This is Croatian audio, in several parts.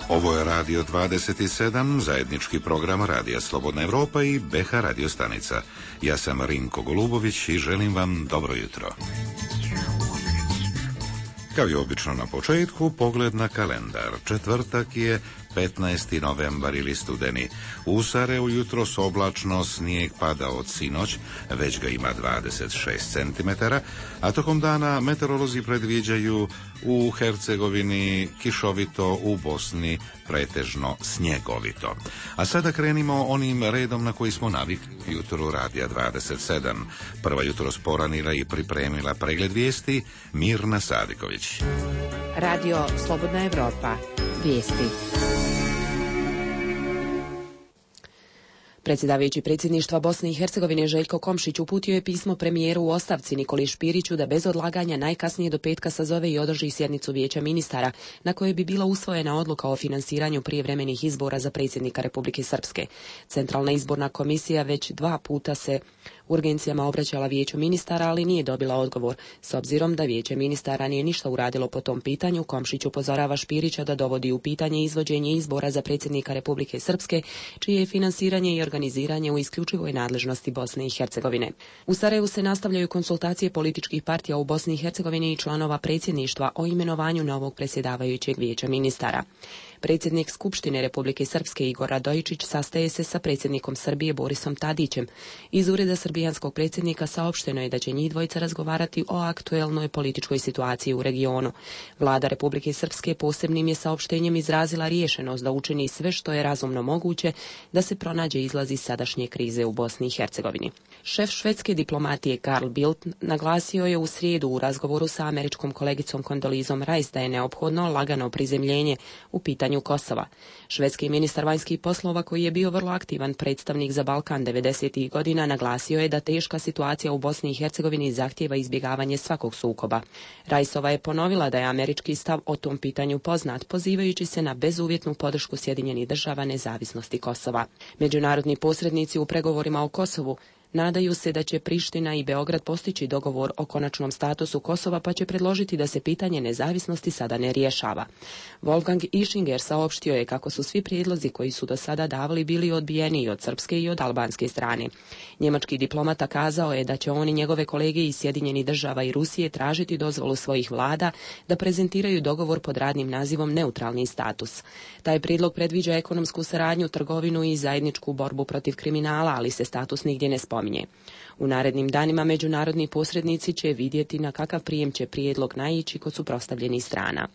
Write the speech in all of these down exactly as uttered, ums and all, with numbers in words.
Ovo je Radio dvadeset sedam, zajednički program Radija Slobodna Evropa i B H radio stanica. Ja sam Rinko Golubović i želim vam dobro jutro. Kao i obično na početku, pogled na kalendar. Četvrtak je petnaesti novembar ili studeni. U Sarajevu jutros oblačno, snijeg pada od sinoć, već ga ima dvadeset šest centimetara, a tokom dana meteorolozi predviđaju u Hercegovini kišovito, u Bosni pretežno snjegovito. A sada krenimo onim redom na koji smo navikli jutro Radija dvadeset sedam. Prva jutros poranila i pripremila pregled vijesti Mirna Sadiković. Radio Slobodna Evropa. Vijesti. Predsjedavajući predsjedništva Bosne i Hercegovine Željko Komšić uputio je pismo premijeru u ostavci Nikoli Špiriću da bez odlaganja najkasnije do petka sazove i održi sjednicu Vijeća ministara na kojoj bi bila usvojena odluka o finansiranju prijevremenih izbora za predsjednika Republike Srpske. Centralna izborna komisija već dva puta se urgencijama obraćala Vijeću ministara, ali nije dobila odgovor. S obzirom da Vijeće ministara nije ništa uradilo po tom pitanju, Komšić upozorava Špirića da dovodi u pitanje izvođenje izbora za predsjednika Republike Srpske, čije je finansiranje i organiziranje u isključivoj nadležnosti Bosne i Hercegovine. U Sarajevu se nastavljaju konsultacije političkih partija u Bosni i Hercegovini i članova predsjedništva o imenovanju novog predsjedavajućeg Vijeća ministara. Predsjednik Skupštine Republike Srpske Igor Radojičić sastaje se sa predsjednikom Srbije Borisom Tadićem. Iz ureda srbijanskog predsjednika saopšteno je da će njih dvojica razgovarati o aktuelnoj političkoj situaciji u regionu. Vlada Republike Srpske posebnim je saopštenjem izrazila rješenost da učini sve što je razumno moguće da se pronađe izlaz iz sadašnje krize u Bosni i Hercegovini. Šef švedske diplomatije Carl Bildt naglasio je u srijedu u razgovoru sa američkom kolegicom Kondolizom Rice da je neophodno lagano prizemljenje u pitanju Kosova. Švedski ministar vanjskih poslova, koji je bio vrlo aktivan predstavnik za Balkan devedesetih godina, naglasio je da teška situacija u Bosni i Hercegovini zahtijeva izbjegavanje svakog sukoba. Rajsova je ponovila da je američki stav o tom pitanju poznat, pozivajući se na bezuvjetnu podršku Sjedinjenih država nezavisnosti Kosova. Međunarodni posrednici u pregovorima o Kosovu nadaju se da će Priština i Beograd postići dogovor o konačnom statusu Kosova, pa će predložiti da se pitanje nezavisnosti sada ne rješava. Wolfgang Ischinger saopštio je kako su svi prijedlozi koji su do sada davali bili odbijeni i od srpske i od albanske strane. Njemački diplomata kazao je da će oni njegove kolege iz Sjedinjenih država i Rusije tražiti dozvolu svojih vlada da prezentiraju dogovor pod radnim nazivom neutralni status. Taj prijedlog predviđa ekonomsku saradnju, trgovinu i zajedničku borbu protiv kriminala, ali se status nigdje ne spominje. U narednim danima međunarodni posrednici će vidjeti na kakav prijem će prijedlog naići kod suprotstavljenih strana.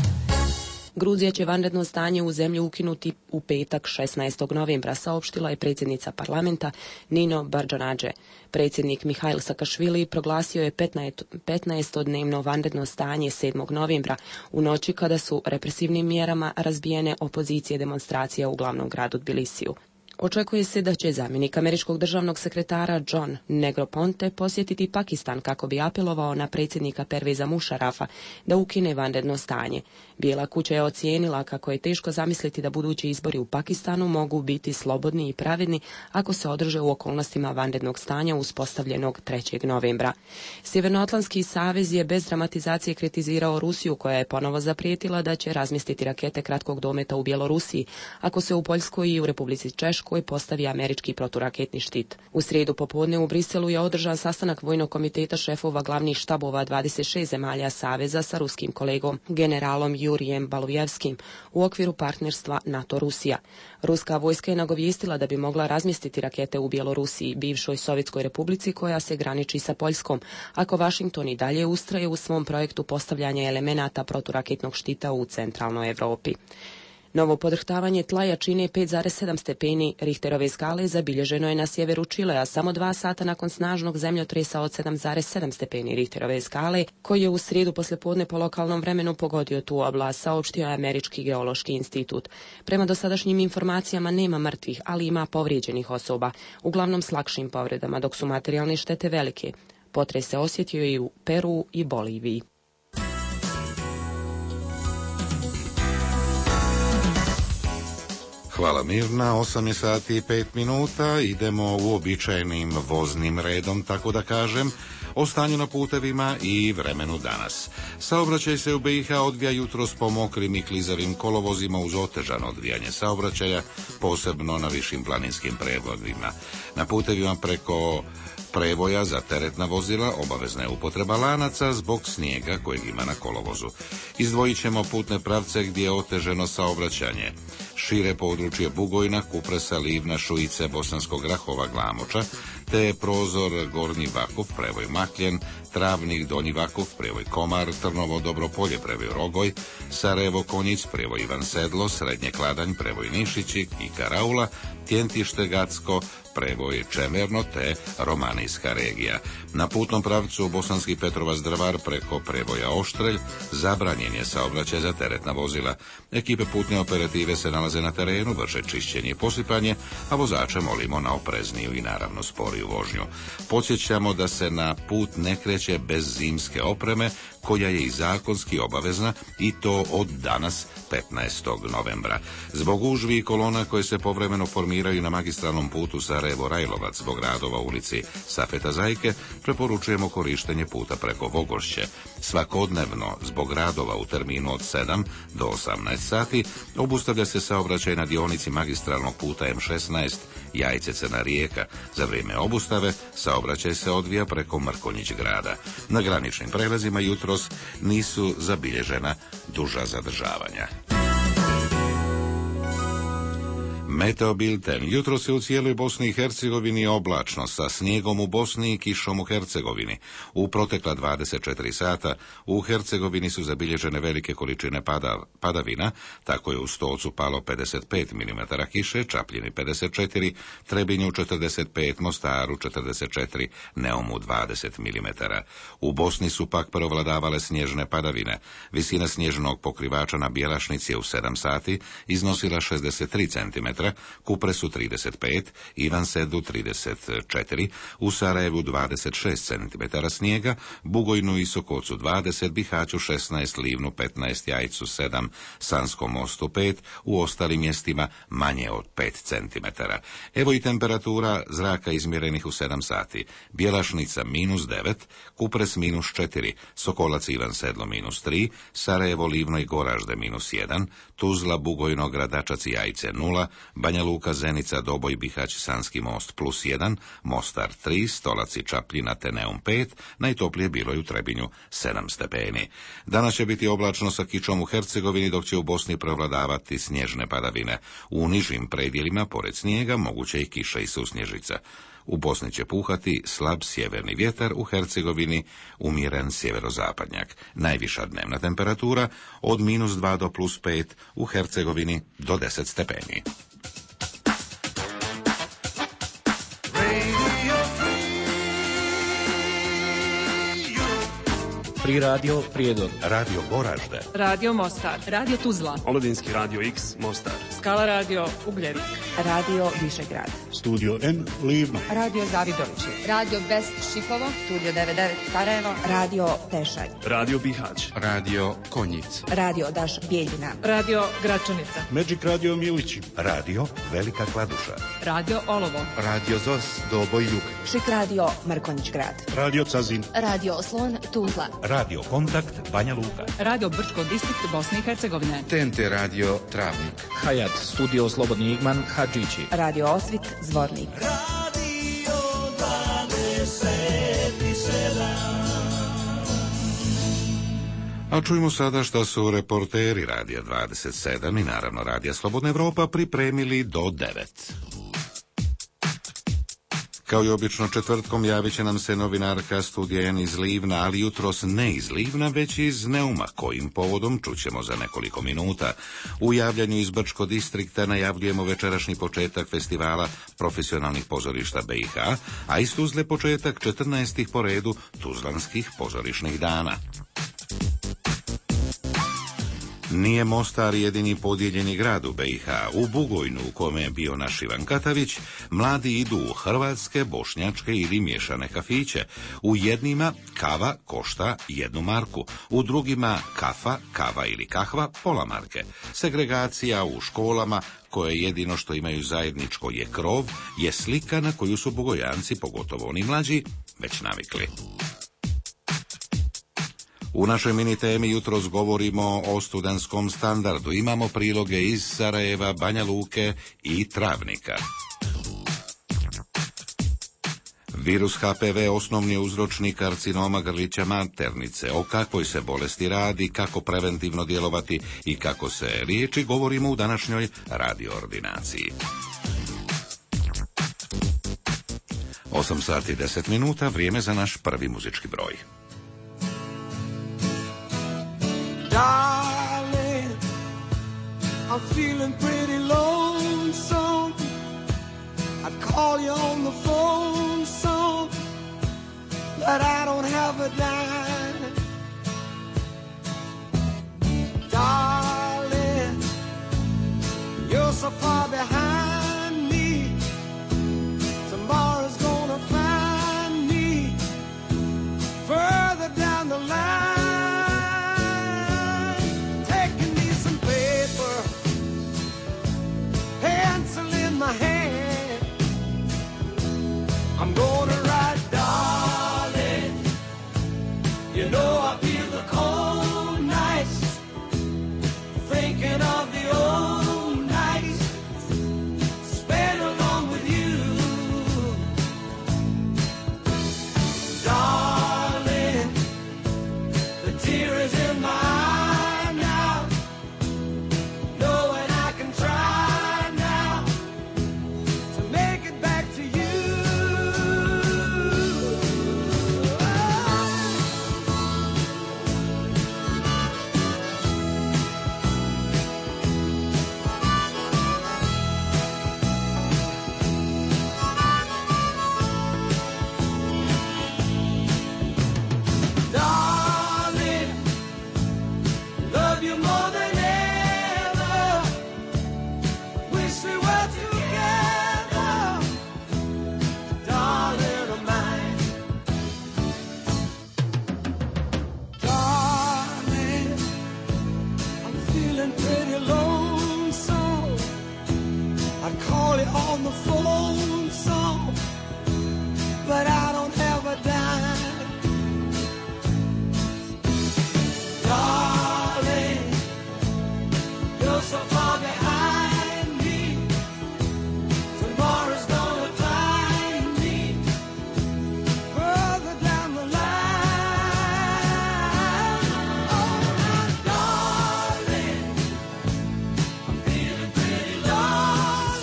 Gruzija će vanredno stanje u zemlji ukinuti u petak šesnaestog novembra, saopštila je predsjednica parlamenta Nino Bardžanadže. Predsjednik Mihail Sakašvili proglasio je petnaestodnevno vanredno stanje sedmog novembra, u noći kada su represivnim mjerama razbijene opozicije demonstracija u glavnom gradu Tbilisiju. Očekuje se da će zamjenik američkog državnog sekretara John Negroponte posjetiti Pakistan kako bi apelovao na predsjednika Perveza Mušarafa da ukine vanredno stanje. Bijela kuća je ocijenila kako je teško zamisliti da budući izbori u Pakistanu mogu biti slobodni i pravedni ako se održe u okolnostima vanrednog stanja uspostavljenog trećeg novembra. Sjevernoatlantski savez je bez dramatizacije kritizirao Rusiju, koja je ponovo zaprijetila da će razmjestiti rakete kratkog dometa u Bjelorusiji ako se u Poljskoj i u Republici Češkoj koji postavi američki proturaketni štit. U srijedu popodne u Briselu je održan sastanak Vojnog komiteta šefova glavnih štabova dvadeset šest zemalja Saveza sa ruskim kolegom generalom Jurijem Balujevskim u okviru partnerstva NATO-Rusija. Ruska vojska je nagovijestila da bi mogla razmjestiti rakete u Bjelorusiji, bivšoj Sovjetskoj republici koja se graniči sa Poljskom, ako Washington i dalje ustraje u svom projektu postavljanja elemenata proturaketnog štita u centralnoj Europi. Novo podrhtavanje tla jačine pet zarez sedam stepeni Richterove skale zabilježeno je na sjeveru Čilea samo dva sata nakon snažnog zemljotresa od sedam zarez sedam stepeni Richterove skale, koji je u srijedu poslijepodne po lokalnom vremenu pogodio tu oblast, saopštio je Američki geološki institut. Prema dosadašnjim informacijama nema mrtvih, ali ima povrijeđenih osoba, uglavnom s lakšim povredama, dok su materijalne štete velike. Potres se osjetio i u Peru i Boliviji. Hvala Mirna, osam je sati i pet minuta, idemo uobičajenim voznim redom, tako da kažem, o stanju na putevima i vremenu danas. Saobraćaj se u B i H odvija jutros po mokrim i klizavim kolovozima uz otežano odvijanje saobraćaja, posebno na višim planinskim prevodima. Na putevima preko prevoja za teretna vozila obavezna je upotreba lanaca zbog snijega kojeg ima na kolovozu. Izdvojit ćemo putne pravce gdje je oteženo saobraćanje. Šire područje Bugojna, Kupresa, Livna, Šuice, Bosanskog Grahova, Glamoča, te prozor Gornji Vakuf, prevoj Makljen, Travnik, Donji Vakuf, prevoj Komar, Trnovo, Dobropolje, prevoj Rogoj, Sarajevo, Konjic, prevoj Ivan Sedlo, Srednje Kladanj, prevoj Nišići i Karaula, Tjentište, Gacko, prevoj Čemerno te Romanijska regija. Na putnom pravcu Bosanski Petrovac Drvar preko prevoja Oštrelj zabranjen je saobraćaj za teretna vozila. Ekipe putne operative se nalaze na terenu, vrše čišćenje i posipanje, a vozače molimo na oprezniju i naravno sporiju vožnju. Podsjećamo da se na put ne kreće bez zimske opreme, koja je i zakonski obavezna, i to od danas petnaestog novembra. Zbog gužvi i kolona koje se povremeno formiraju na magistralnom putu Sarajevo-Rajlovac zbog radova u ulici Safeta Zajke, preporučujemo korištenje puta preko Vogošće. Svakodnevno, zbog radova u terminu od sedam do osamnaest sati, obustavlja se saobraćaj na dionici magistralnog puta M šesnaest Jajce-Crna Rijeka. Za vrijeme obustave saobraćaj se odvija preko Mrkonjić grada. Na graničnim prelazima jutros nisu zabilježena duža zadržavanja. Meteo bilten. Jutro se u cijeloj Bosni i Hercegovini oblačno, sa snijegom u Bosni i kišom u Hercegovini. U protekla dvadeset četiri sata u Hercegovini su zabilježene velike količine pada, padavina, tako je u Stocu palo pedeset pet milimetara kiše, Čapljini pedeset četiri, Trebinju četrdeset pet, Mostaru četrdeset četiri, Neumu dvadeset milimetara. U Bosni su pak prevladavale snježne padavine. Visina snježnog pokrivača na Bjelašnici je u sedam sati iznosila šezdeset tri centimetra, Kupresu trideset pet, Ivansedu trideset četiri, u Sarajevu dvadeset šest centimetara snijega, Bugojnu i Sokocu dvadeset, Bihaću šesnaest, Livnu petnaest, Jajcu sedam, Sanskom Mostu pet, u ostalim mjestima manje od pet centimetara. Evo i temperatura zraka izmjerenih u sedam sati. Bjelašnica minus devet, Kupres minus četiri, Sokolac i Ivan Sedlo minus tri, Sarajevo, Livno i Goražde minus jedan, Tuzla, Bugojno, Gradačac i Jajce nula, Banja Luka, Zenica, Doboj, Bihać, Sanski Most plus jedan, Mostar tri, Stolac i Čapljina te Neum pet, najtoplije bilo je u Trebinju sedam stepeni. Danas će biti oblačno sa kičom u Hercegovini, dok će u Bosni prevladavati snježne padavine. U nižim predjelima, pored snijega, moguće i kiša i susnježica. U Bosni će puhati slab sjeverni vjetar, u Hercegovini umjeren sjeverozapadnjak. Najviša dnevna temperatura od minus dva do plus pet, u Hercegovini do deset stepeni. Pri radio Prijedor, Radio Goražde, Radio Mostar, Radio Tuzla, Omladinski radio X Mostar, Skala radio Ugljevik, Radio Višegrad, Studio N Livno, Radio Zavidovići, Radio Best Šikovo, Studio devedeset devet Sarajevo, Radio Tešanj, Radio Bihać, Radio Konjic, Radio Daš Bijeljina, Radio Gračanica, Magic Radio Milići, Radio Velika Kladuša, Radio Olovo, Radio Zos Doboj Jug, Šik Radio Mrkonjić grad, Radio Cazin, Radio Slon Tuzla, Radio Kontakt Banja Luka, Radio Brčko distrikt Bosne i Hercegovine, T N T Radio Travnik, Hayat Studio Slobodni Igman Hadžići, Radio Osvit Zvornik, Radio dvadeset sedam. A čujemo sada što su reporteri Radija dvadeset sedam i naravno Radija Slobodna Evropa pripremili do devet. Kao i obično četvrtkom javit će nam se novinarka Studija N iz Livna, ali jutros ne iz Livna, već iz Neuma, kojim povodom čućemo za nekoliko minuta. U javljanju iz Brčko distrikta najavljujemo večerašnji početak festivala profesionalnih pozorišta B i H, a iz Tuzle početak četrnaestih po redu Tuzlanskih pozorišnih dana. Nije Mostar jedini podijeljeni grad u B i H. U Bugojnu, u kome je bio naš Ivan Katavić, mladi idu u hrvatske, bošnjačke ili miješane kafiće. U jednima kava košta jednu marku, u drugima kafa, kava ili kahva pola marke. Segregacija u školama, koje jedino što imaju zajedničko je krov, je slika na koju su Bugojanci, pogotovo oni mlađi, već navikli. U našoj mini temi jutros govorimo o studentskom standardu. Imamo priloge iz Sarajeva, Banja Luke i Travnika. Virus H P V osnovni je uzročnik karcinoma grlića maternice. O kakvoj se bolesti radi, kako preventivno djelovati i kako se liječi, govorimo u današnjoj radio ordinaciji. osam sati i deset minuta, vrijeme za naš prvi muzički broj. Darling, I'm feeling pretty lonesome. I'd call you on the phone some, but I don't have a dime. Darling, you're so far behind me. Tomorrow's gonna find me further down the line. I'm gonna ride, darling. You know I feel the cold nights, thinking of the old nights spent along with you. Darling, the tear is in my eye now, knowing I can try now to make it back to you. On the phone song, but I don't have a dime. Darling, you're so far behind me. Tomorrow's gonna find me further down the line. Oh, darling, I'm feeling pretty low.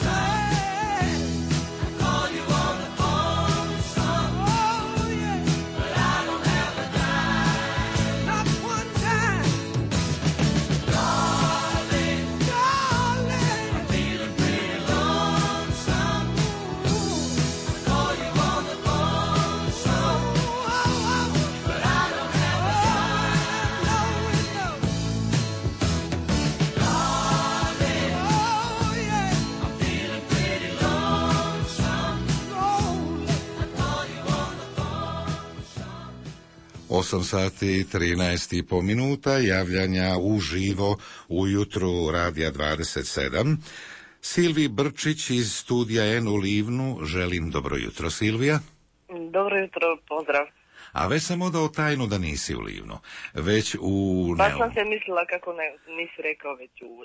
osam sati i trinaest i po minuta, javljanja uživo ujutru Radija dvadeset sedam. Silvi Brčić iz studija N u Livnu, želim dobro jutro, Silvija. Dobro jutro, pozdrav. A već sam odao tajnu da nisi u Livnu, već u... Baš sam se mislila kako ne, nisi rekao već u...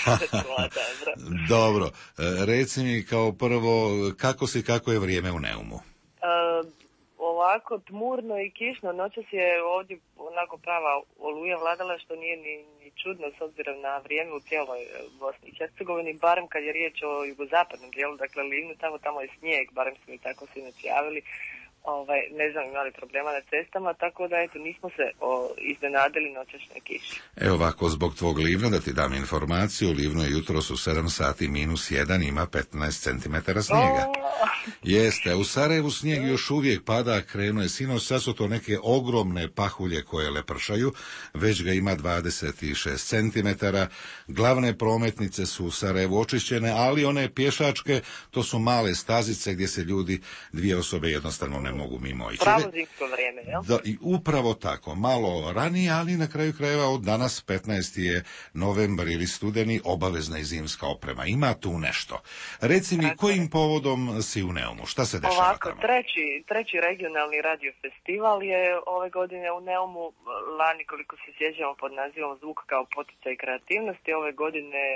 Dobro, reci mi kao prvo, kako si, kako je vrijeme u Neumu? Uh, ovako tmurno i kišno, noćas je ovdje onako prava oluja vladala, što nije ni, ni čudno s obzirom na vrijeme u cijeloj Bosni i Hercegovini, barem kad je riječ o jugozapadnom dijelu, dakle Livnu, tamo, tamo je snijeg, barem smo i tako sinoć javili. ovaj, ne znam, imali problema na cestama, tako da eto, nismo se o, iznenadili noćašnjoj kiši. Evo ovako, zbog tvog Livna, da ti dam informaciju, Livno je jutros u sedam sati minus jedan, ima petnaest centimetara snijega. O! Jeste, u Sarajevu snijeg još uvijek pada, krenuo je sinoć, sad su to neke ogromne pahulje koje lepršaju, već ga ima dvadeset šest centimetara, glavne prometnice su u Sarajevu očišćene, ali one pješačke, to su male stazice gdje se ljudi, dvije osobe jednostavno ne mogu mimo ići. Pravo zimsko vrijeme, jel? Da, i upravo tako, malo ranije, ali na kraju krajeva od danas petnaesti je novembar ili studeni, obavezna i zimska oprema. Ima tu nešto. Reci mi, kojim povodom si u Neumu? Šta se dešava Ovako, tamo? treći, treći regionalni radio festival je ove godine u Neumu, lani koliko se sjećamo pod nazivom Zvuk kao poticaj kreativnosti, ove godine e,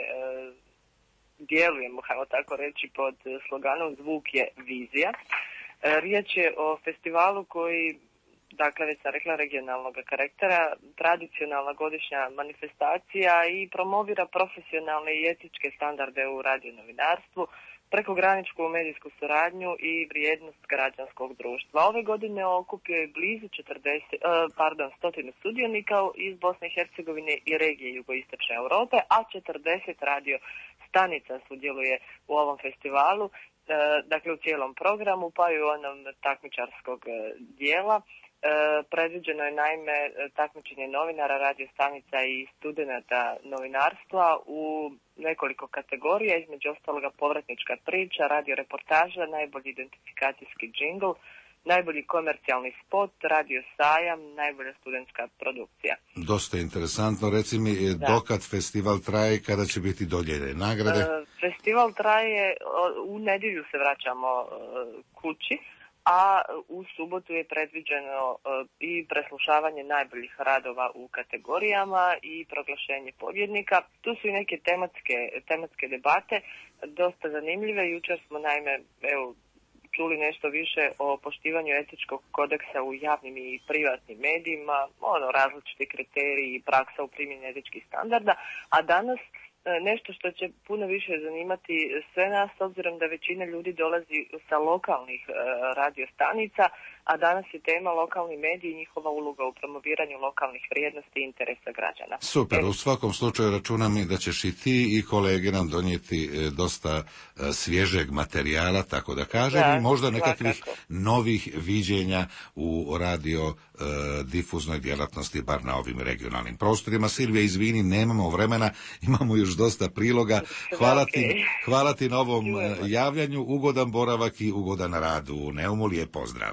djelujemo, hajmo tako reći, pod sloganom Zvuk je vizija. E, riječ je o festivalu koji, dakle, već sam rekla, regionalnog karaktera, tradicionalna godišnja manifestacija i promovira profesionalne i etičke standarde u radionovinarstvu, prekograničnu medijsku suradnju i vrijednost građanskog društva. Ove godine okupio je blizu četrdeset, pardon, stotinu sudionika iz Bosne i Hercegovine i regije jugoistočne Europe, a četrdeset radio stanica sudjeluje u ovom festivalu, dakle u cijelom programu, pa i u onom takmičarskog dijela. E, predviđeno je naime takmičenje novinara, radio stanica i studenata novinarstva u nekoliko kategorija, između ostaloga povratnička priča, radio reportaža, najbolji identifikacijski džingl, najbolji komercijalni spot, radio sajam, najbolja studentska produkcija. Dosta interesantno, reci mi, da. Dokad festival traje, kada će biti dodijeljene nagrade? E, festival traje, u nedjelju se vraćamo e, kući, a u subotu je predviđeno uh, i preslušavanje najboljih radova u kategorijama i proglašenje pobjednika. Tu su i neke tematske, tematske debate, dosta zanimljive. Jučer smo naime evo, čuli nešto više o poštivanju etičkog kodeksa u javnim i privatnim medijima, ono, različiti kriteriji i praksa u primjeni etičkih standarda, a danas nešto što će puno više zanimati sve nas, s obzirom da većina ljudi dolazi sa lokalnih e, radiostanica, a danas je tema lokalni mediji i njihova uloga u promoviranju lokalnih vrijednosti i interesa građana. Super, u svakom slučaju računam i da ćeš i ti i kolege nam donijeti e, dosta e, svježeg materijala, tako da kažem, da, i možda nekakvih svakako novih viđenja u radio e, difuznoj djelatnosti, bar na ovim regionalnim prostorima. Silvija, izvini, nemamo vremena, imamo još dosta priloga. Hvala ti, hvala ti na ovom javljanju, ugodan boravak i ugodan rad u Neumu, lijep pozdrav.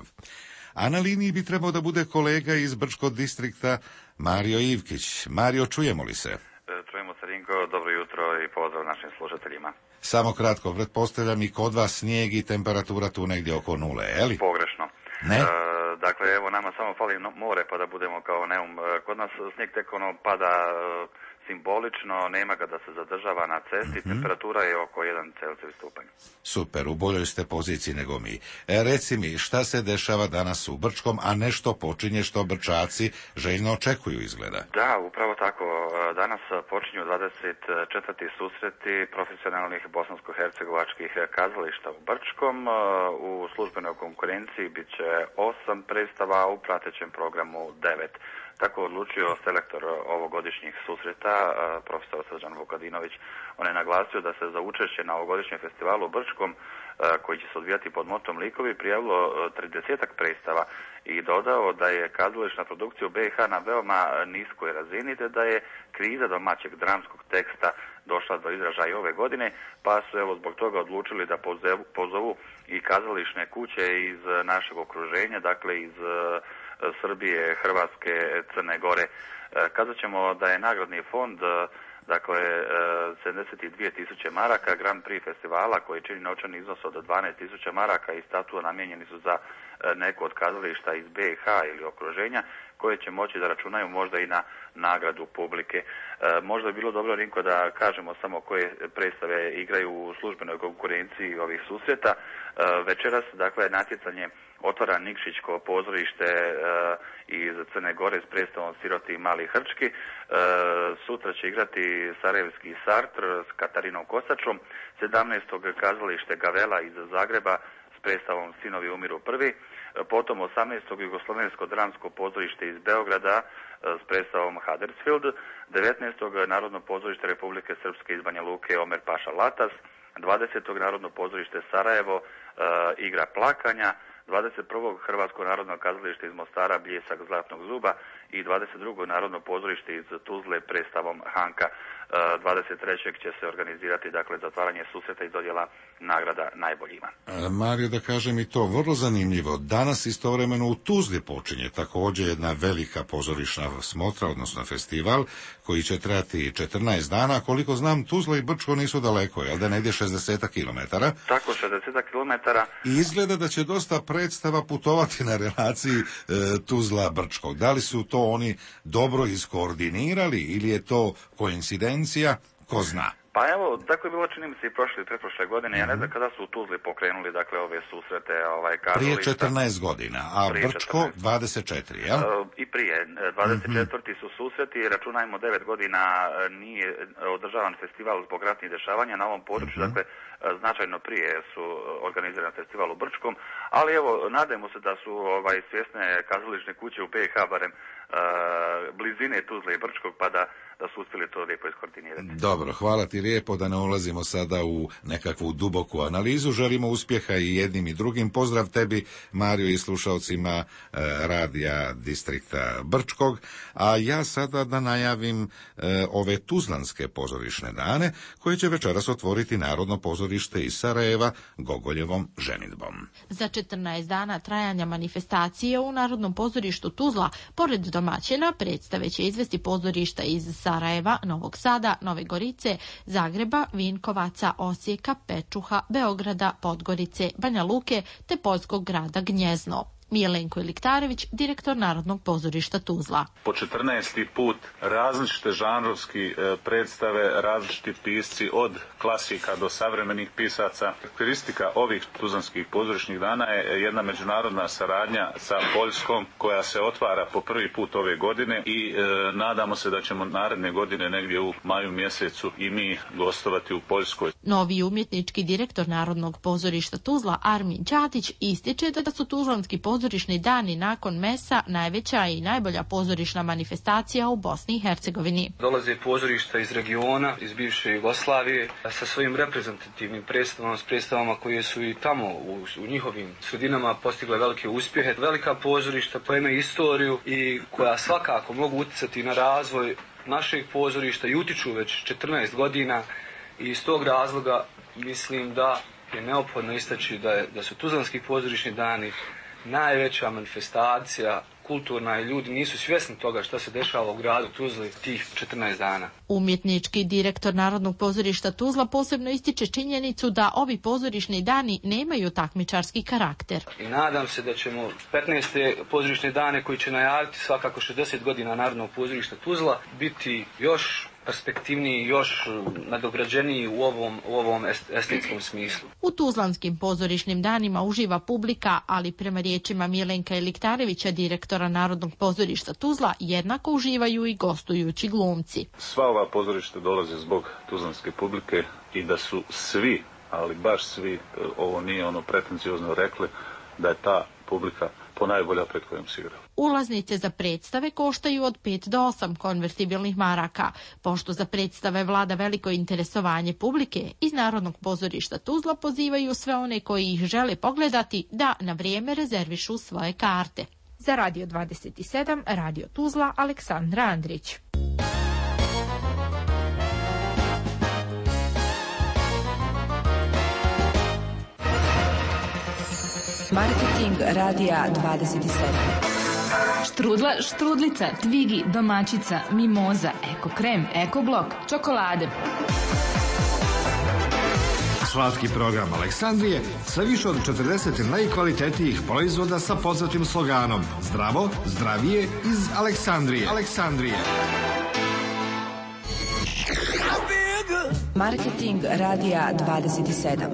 A na liniji bi trebao da bude kolega iz Brčkog distrikta, Mario Ivkić. Mario, čujemo li se? Čujemo se, Rinko, dobro jutro i pozdrav našim slušateljima. Samo kratko, pretpostavljam i kod vas snijeg i temperatura tu negdje oko nule, je li? Pogrešno. Ne? E, dakle, evo, nama samo fali more pa da budemo kao Neum. Kod nas snijeg tek ono pada simbolično, nema ga da se zadržava na cesti, mm-hmm. temperatura je oko jedan Celzijus stupanj. Super, u boljoj ste poziciji nego mi. E, reci mi, šta se dešava danas u Brčkom, a nešto počinje što Brčaci željno očekuju, izgleda? Da, upravo tako. Danas počinju dvadeset četvrti susreti profesionalnih bosansko-hercegovačkih kazališta u Brčkom. U službenoj konkurenciji bit će osam predstava, u pratećem programu devet. Tako odlučio selektor ovogodišnjih susreta, profesor Srđan Vukadinović. On je naglasio da se za učešće na ovogodišnjem festivalu u Brčkom, koji će se odvijati pod motom Likovi, prijavilo tridesetak predstava i dodao da je kazališna produkcija u B i H na veoma niskoj razini, te da je kriza domaćeg dramskog teksta došla do izražaja ove godine, pa su evo zbog toga odlučili da pozovu, pozovu i kazališne kuće iz našeg okruženja, dakle iz Srbije, Hrvatske, Crne Gore. Kazat ćemo da je nagradni fond, dakle, sedamdeset dvije tisuće maraka, Grand Prix festivala koji čini novčani iznos od dvanaest tisuća maraka i statua namijenjeni su za neko od kazališta iz B i H ili okruženja, koje će moći da računaju možda i na nagradu publike. E, možda bi bilo dobro, Rinko, da kažemo samo koje predstave igraju u službenoj konkurenciji ovih susreta. E, večeras, dakle, natjecanje otvara Nikšićko pozorište e, iz Crne Gore s predstavom Siroti i Mali Hrčki. E, sutra će igrati Sarajevski Sartr s Katarinom Kosačom, sedamnaestog kazalište Gavela iz Zagreba s predstavom Sinovi umiru prvi. Potom osamnaestog Jugoslovensko dramsko pozorište iz Beograda s predstavom Huddersfield, devetnaestog Narodno pozorište Republike Srpske iz Banja Luke Omer Paša Latas, dvadesetog Narodno pozorište Sarajevo igra plakanja, dvadeset prvog Hrvatsko narodno kazalište iz Mostara Bljesak zlatnog zuba i dvadeset drugo Narodno pozorište iz Tuzle predstavom Hanka. dvadeset trećeg će se organizirati dakle zatvaranje susreta i dodjela nagrada najboljima. Mario, da kažem i to, vrlo zanimljivo. Danas istovremeno u Tuzli počinje također jedna velika pozorišna smotra, odnosno festival, koji će trajati četrnaest dana. Koliko znam, Tuzla i Brčko nisu daleko, jel da, negdje šezdeset kilometara? Tako, šezdeset kilometara. I izgleda da će dosta predstava putovati na relaciji e, Tuzla-Brčko. Da li su to oni dobro iskoordinirali ili je to koincidencija? Ko zna? Pa evo, tako je bilo, čini mi se i prošle i pretprošle godine, ja ne znam kada su u Tuzli pokrenuli dakle ove susrete, ovaj kazališta. Prije četrnaest godina, a prije Brčko četrnaest. dvadeset četiri, jel? Uh, I prije, dvadeset četvrti su susreti, računajmo devet godina nije održavan festival zbog ratnih dešavanja na ovom području, uh-huh. dakle značajno prije su organizirani festival u Brčkom, ali evo, nadajmo se da su ovaj svjesne kazališne kuće u B i H barem uh, blizine Tuzle i Brčkog, pa da da su uspjeli to lijepo iskoordinirati. Dobro, hvala ti lijepo, da ne ulazimo sada u nekakvu duboku analizu. Želimo uspjeha i jednim i drugim. Pozdrav tebi, Mario, i slušalcima e, radija distrikta Brčkog. A ja sada da najavim e, ove tuzlanske pozorišne dane, koje će večeras otvoriti Narodno pozorište iz Sarajeva Gogoljevom ženidbom. Za četrnaest dana trajanja manifestacije u Narodnom pozorištu Tuzla, pored domaćina, predstave će izvesti pozorišta iz Sarajeva, Novog Sada, Nove Gorice, Zagreba, Vinkovaca, Osijeka, Pečuha, Beograda, Podgorice, Banja Luke te poljskog grada Gnjezno. Milenko Iliktarević, direktor Narodnog pozorišta Tuzla. Po četrnaesti put različite žanrovski predstave, različiti pisci od klasika do savremenih pisaca. Karakteristika ovih tuzlanskih pozorišnih dana je jedna međunarodna saradnja sa Poljskom koja se otvara po prvi put ove godine i e, nadamo se da ćemo naredne godine negdje u maju mjesecu i mi gostovati u Poljskoj. Novi umjetnički direktor Narodnog pozorišta Tuzla Armin Ćatić ističe da su tuzlanski pozorišni dani nakon mesa najveća i najbolja pozorišna manifestacija u Bosni i Hercegovini. Dolaze pozorišta iz regiona, iz bivše Jugoslavije, sa svojim reprezentativnim predstavama, s predstavama koje su i tamo u, u njihovim sredinama postigle velike uspjehe. Velika pozorišta koja imaju istoriju i koja svakako mogu utjecati na razvoj našeg pozorišta i utiču već četrnaest godina i iz tog razloga mislim da je neophodno istaći da, je, da su tuzlanski pozorišni dani najveća manifestacija kulturna i ljudi nisu svjesni toga što se dešava u gradu Tuzli tih četrnaest dana. Umjetnički direktor Narodnog pozorišta Tuzla posebno ističe činjenicu da ovi pozorišni dani nemaju takmičarski karakter. I nadam se da ćemo petnaeste pozorišne dane koji će najaviti svakako šezdeset godina Narodnog pozorišta Tuzla biti još perspektivniji, još nadograđeniji u ovom, u ovom estetskom smislu. U tuzlanskim pozorišnim danima uživa publika, ali prema riječima Milenka Iliktarevića, direktora Narodnog pozorišta Tuzla, jednako uživaju i gostujući glumci. Sva ova pozorišta dolaze zbog tuzlanske publike i da su svi, ali baš svi, ovo nije ono pretenciozno rekli, da je ta publika ponajbolja pred kojom se igra. Ulaznice za predstave koštaju od pet do osam konvertibilnih maraka. Pošto za predstave vlada veliko interesovanje publike, iz Narodnog pozorišta Tuzla pozivaju sve one koji ih žele pogledati da na vrijeme rezervišu svoje karte. Za Radio dvadeset sedam, Radio Tuzla, Aleksandra Andrić. Marketing Radija dvadeset sedam. Štrudla, štrudlica, tvigi, domaćica, mimoza, eko krem, eko blok, čokolade. Slatki program Aleksandrije sa više od četrdeset najkvalitetnijih proizvoda sa poznatim sloganom Zdravo, zdravije iz Aleksandrije. Aleksandrije. Marketing Radija dvadeset sedam.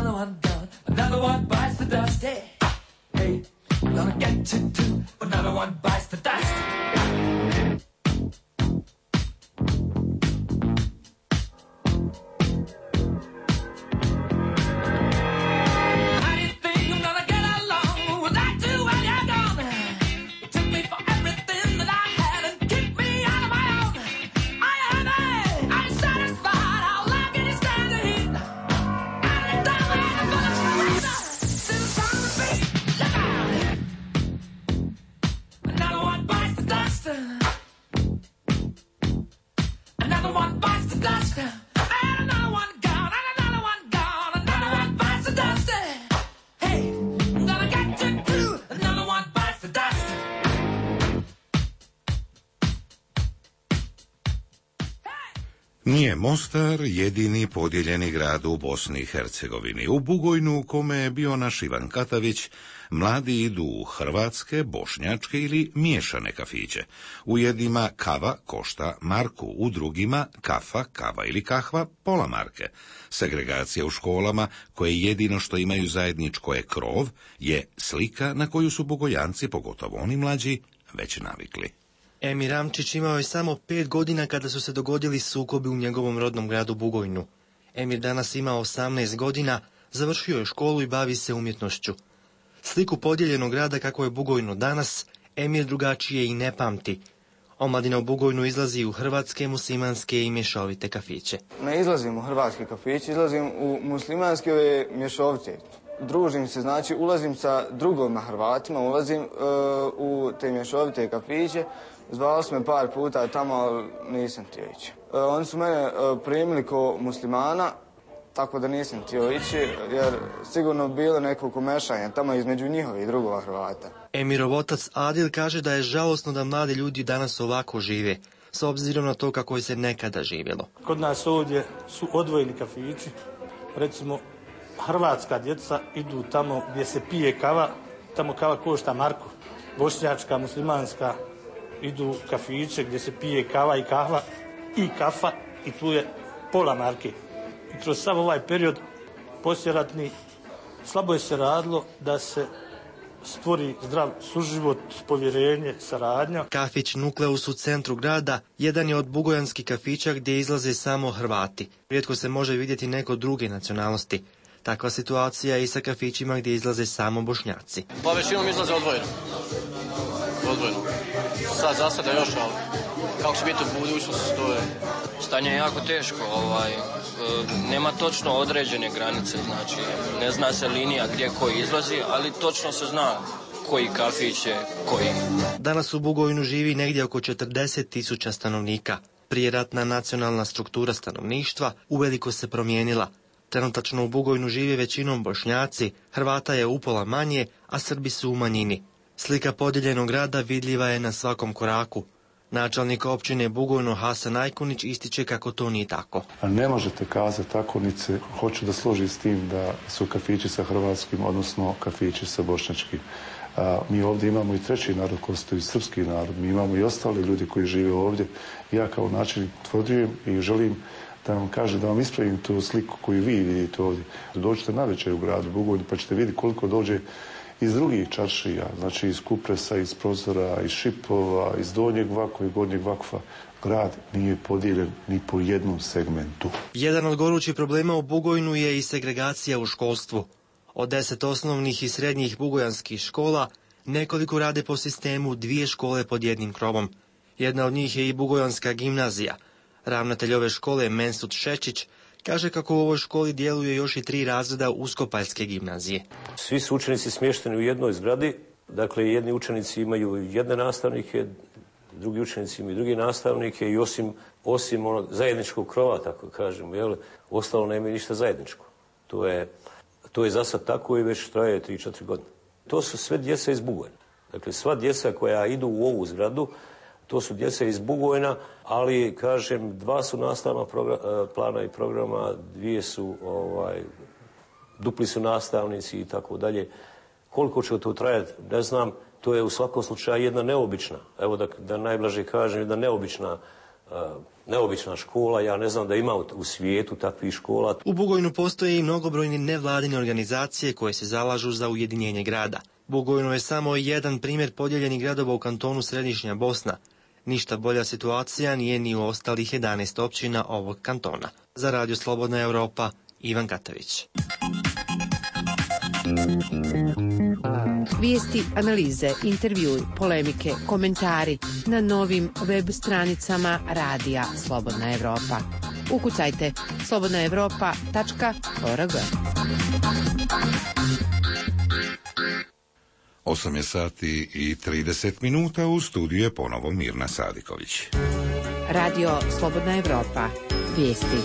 another one gone, another one bites the dust. Hey, hey, gonna get you too, another one bites the dust. Nije Mostar jedini podijeljeni grad u Bosni i Hercegovini. U Bugojnu, u kome je bio naš Ivan Katavić, mladi idu u hrvatske, bošnjačke ili miješane kafiće. U jednima kava košta marku, u drugima kafa, kava ili kahva pola marke. Segregacija u školama, koje jedino što imaju zajedničko je krov, je slika na koju su Bugojanci, pogotovo oni mlađi, već navikli. Emir Amčić imao je samo pet godina kada su se dogodili sukobi u njegovom rodnom gradu Bugojnu. Emir danas ima osamnaest godina, završio je školu i bavi se umjetnošću. Sliku podijeljenog grada kako je Bugojno danas, Emir drugačije i ne pamti. Omladina u Bugojnu izlazi u hrvatske, muslimanske i mješovite kafiće. Ne izlazim u hrvatske kafiće, izlazim u muslimanske ove mješovite. Družim se, znači ulazim sa drugom Hrvatima, ulazim uh, u te mješovite kafiće. Zvali su me par puta tamo, ali nisam htio ići. Uh, oni su mene uh, primili ko muslimana, tako da nisam htio ići, jer sigurno bilo neko komešanje tamo između njihovih drugova Hrvata. Emirov otac Adil kaže da je žalosno da mladi ljudi danas ovako žive, s obzirom na to kako je se nekada živjelo. Kod nas ovdje su odvojeni kafići, recimo hrvatska djeca idu tamo gdje se pije kava, tamo kava košta marku. Bošnjačka, muslimanska idu u kafiće gdje se pije kava i kahva i kafa i tu je pola marke. I kroz sav ovaj period poslijeratni slabo je se radilo da se stvori zdrav suživot, povjerenje, saradnja. Kafić Nukleus u centru grada jedan je od bugojanskih kafića gdje izlaze samo Hrvati. Rijetko se može vidjeti neko druge nacionalnosti. Takva situacija je i sa kafićima gdje izlaze samo Bošnjaci. Pa većinom izlaze odvojeno. Odvojeno. Sad za sada još, ali kako će biti u budućnosti, to je... Stanje je jako teško, ovaj, e, nema točno određene granice, znači ne zna se linija gdje koji izlazi, ali točno se zna koji kafić je koji. Danas u Bugojnu živi negdje oko četrdeset tisuća stanovnika. Prijeratna nacionalna struktura stanovništva uveliko se promijenila. Trenutačno u Bugojnu žive većinom Bošnjaci, Hrvata je upola manje, a Srbi su u manjini. Slika podijeljenog grada vidljiva je na svakom koraku. Načelnik općine Bugojno Hasan Ajkunić ističe kako to nije tako. A ne možete kazati tako, niti se hoću da složi s tim da su kafići sa hrvatskim, odnosno kafići sa bošnjačkim. A, mi ovdje imamo i treći narod, koji stoji srpski narod. Mi imamo i ostali ljudi koji žive ovdje. Ja kao načelnik tvrdim i želim da vam kaže, da vam ispravim tu sliku koju vi vidite ovdje. Dođite na večer u gradu Bugojnu pa ćete vidjeti koliko dođe iz drugih čaršija, znači iz Kupresa, iz Prozora, iz Šipova, iz Donjeg Vakfa i Gornjeg Vakfa. Grad nije podijeljen ni po jednom segmentu. Jedan od gorućih problema u Bugojnu je i segregacija u školstvu. Od deset osnovnih i srednjih bugojanskih škola, nekoliko rade po sistemu dvije škole pod jednim krovom. Jedna od njih je i Bugojanska gimnazija. Ravnatelj ove škole, Mensut Šečić, kaže kako u ovoj školi djeluje još i tri razreda Uskopaljske gimnazije. Svi su učenici smješteni u jednoj zgradi, dakle jedni učenici imaju jedne nastavnike, drugi učenici imaju drugi nastavnike i osim, osim onog zajedničkog krova, tako kažemo, jel, ostalo nemaju ništa zajedničko. To je, to je za sad tako i već traje tri četiri godine. To su sve djeca iz Bugojna. Dakle, sva djeca koja idu u ovu zgradu, to su djeca iz Bugojna, ali, kažem, dva su nastavna plana i programa, dvije su, ovaj, dupli su nastavnici i tako dalje. Koliko će to trajati, ne znam, to je u svakom slučaju jedna neobična, evo da, da najblaže kažem, jedna neobična neobična škola, ja ne znam da ima u svijetu takvih škola. U Bugojnu postoje i mnogobrojne nevladine organizacije koje se zalažu za ujedinjenje grada. Bugojno je samo jedan primjer podijeljenih gradova u kantonu Središnja Bosna. Ništa bolja situacija nije ni u ostalih jedanaest općina ovog kantona. Za Radio Slobodna Europa, Ivan Katavić. Vijesti, analize, intervjui, polemike, komentari na novim web stranicama Radija Slobodna Europa. Ukucajte slobodna europa tačka org. osam je sati i trideset minuta, u studiju je ponovo Mirna Sadiković. Radio Slobodna Europa. Vijesti.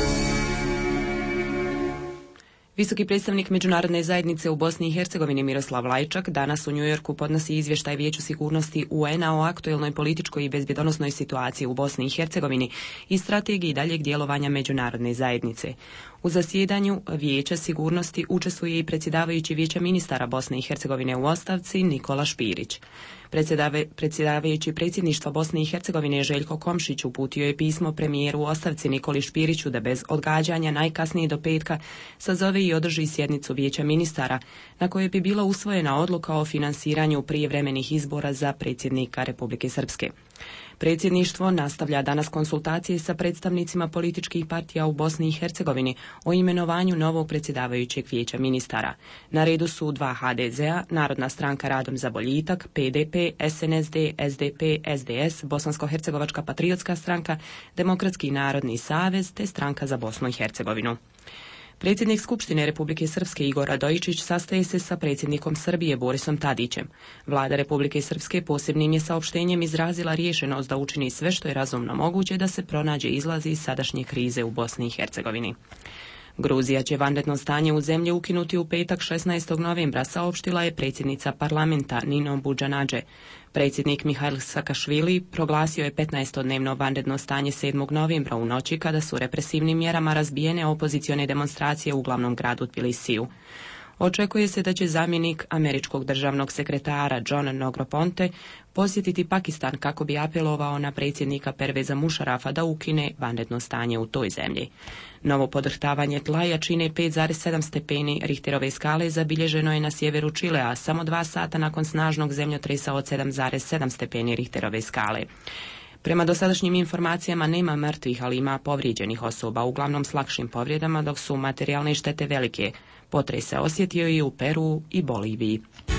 Visoki predstavnik međunarodne zajednice u Bosni i Hercegovini Miroslav Lajčak danas u Njujorku podnosi izvještaj Vijeću sigurnosti U N A o aktuelnoj političkoj i bezbjedonosnoj situaciji u Bosni i Hercegovini i strategiji daljeg djelovanja međunarodne zajednice. U zasjedanju Vijeća sigurnosti učestvuje i predsjedavajući Vijeća ministara Bosne i Hercegovine u ostavci Nikola Špirić. Predsjedave, predsjedavajući predsjedništva Bosne i Hercegovine Željko Komšić uputio je pismo premijeru u ostavci Nikoli Špiriću da bez odgađanja najkasnije do petka sazove i održi sjednicu Vijeća ministara na kojoj bi bila usvojena odluka o finansiranju prijevremenih izbora za predsjednika Republike Srpske. Predsjedništvo nastavlja danas konsultacije sa predstavnicima političkih partija u Bosni i Hercegovini o imenovanju novog predsjedavajućeg Vijeća ministara. Na redu su dva H D Z A, Narodna stranka Radom za boljitak, P D P, S N S D, S D P, S D S, Bosansko-hercegovačka patriotska stranka, Demokratski narodni savez te Stranka za Bosnu i Hercegovinu. Predsjednik Skupštine Republike Srpske Igor Radojičić sastaje se sa predsjednikom Srbije Borisom Tadićem. Vlada Republike Srpske posebnim je saopštenjem izrazila rješenost da učini sve što je razumno moguće da se pronađe izlazi iz sadašnje krize u Bosni i Hercegovini. Gruzija će vanredno stanje u zemlji ukinuti u petak šesnaestog novembra, saopštila je predsjednica parlamenta Nino Budžanadže. Predsjednik Mihail Sakašvili proglasio je petnaestodnevno vanredno stanje sedmog novembra u noći kada su represivnim mjerama razbijene opozicione demonstracije u glavnom gradu Tbilisiju. Očekuje se da će zamjenik američkog državnog sekretara John Negroponte posjetiti Pakistan kako bi apelovao na predsjednika Perveza Mušarafa da ukine vanredno stanje u toj zemlji. Novo podrhtavanje tla jačine pet zarez sedam stepeni Richterove skale zabilježeno je na sjeveru Čilea samo dva sata nakon snažnog zemljotresa od sedam zarez sedam stepeni Richterove skale. Prema dosadašnjim informacijama nema mrtvih, ali ima povrijeđenih osoba, uglavnom s lakšim povrijedama, dok su materijalne štete velike. Potres se osjetio i u Peru i Boliviji.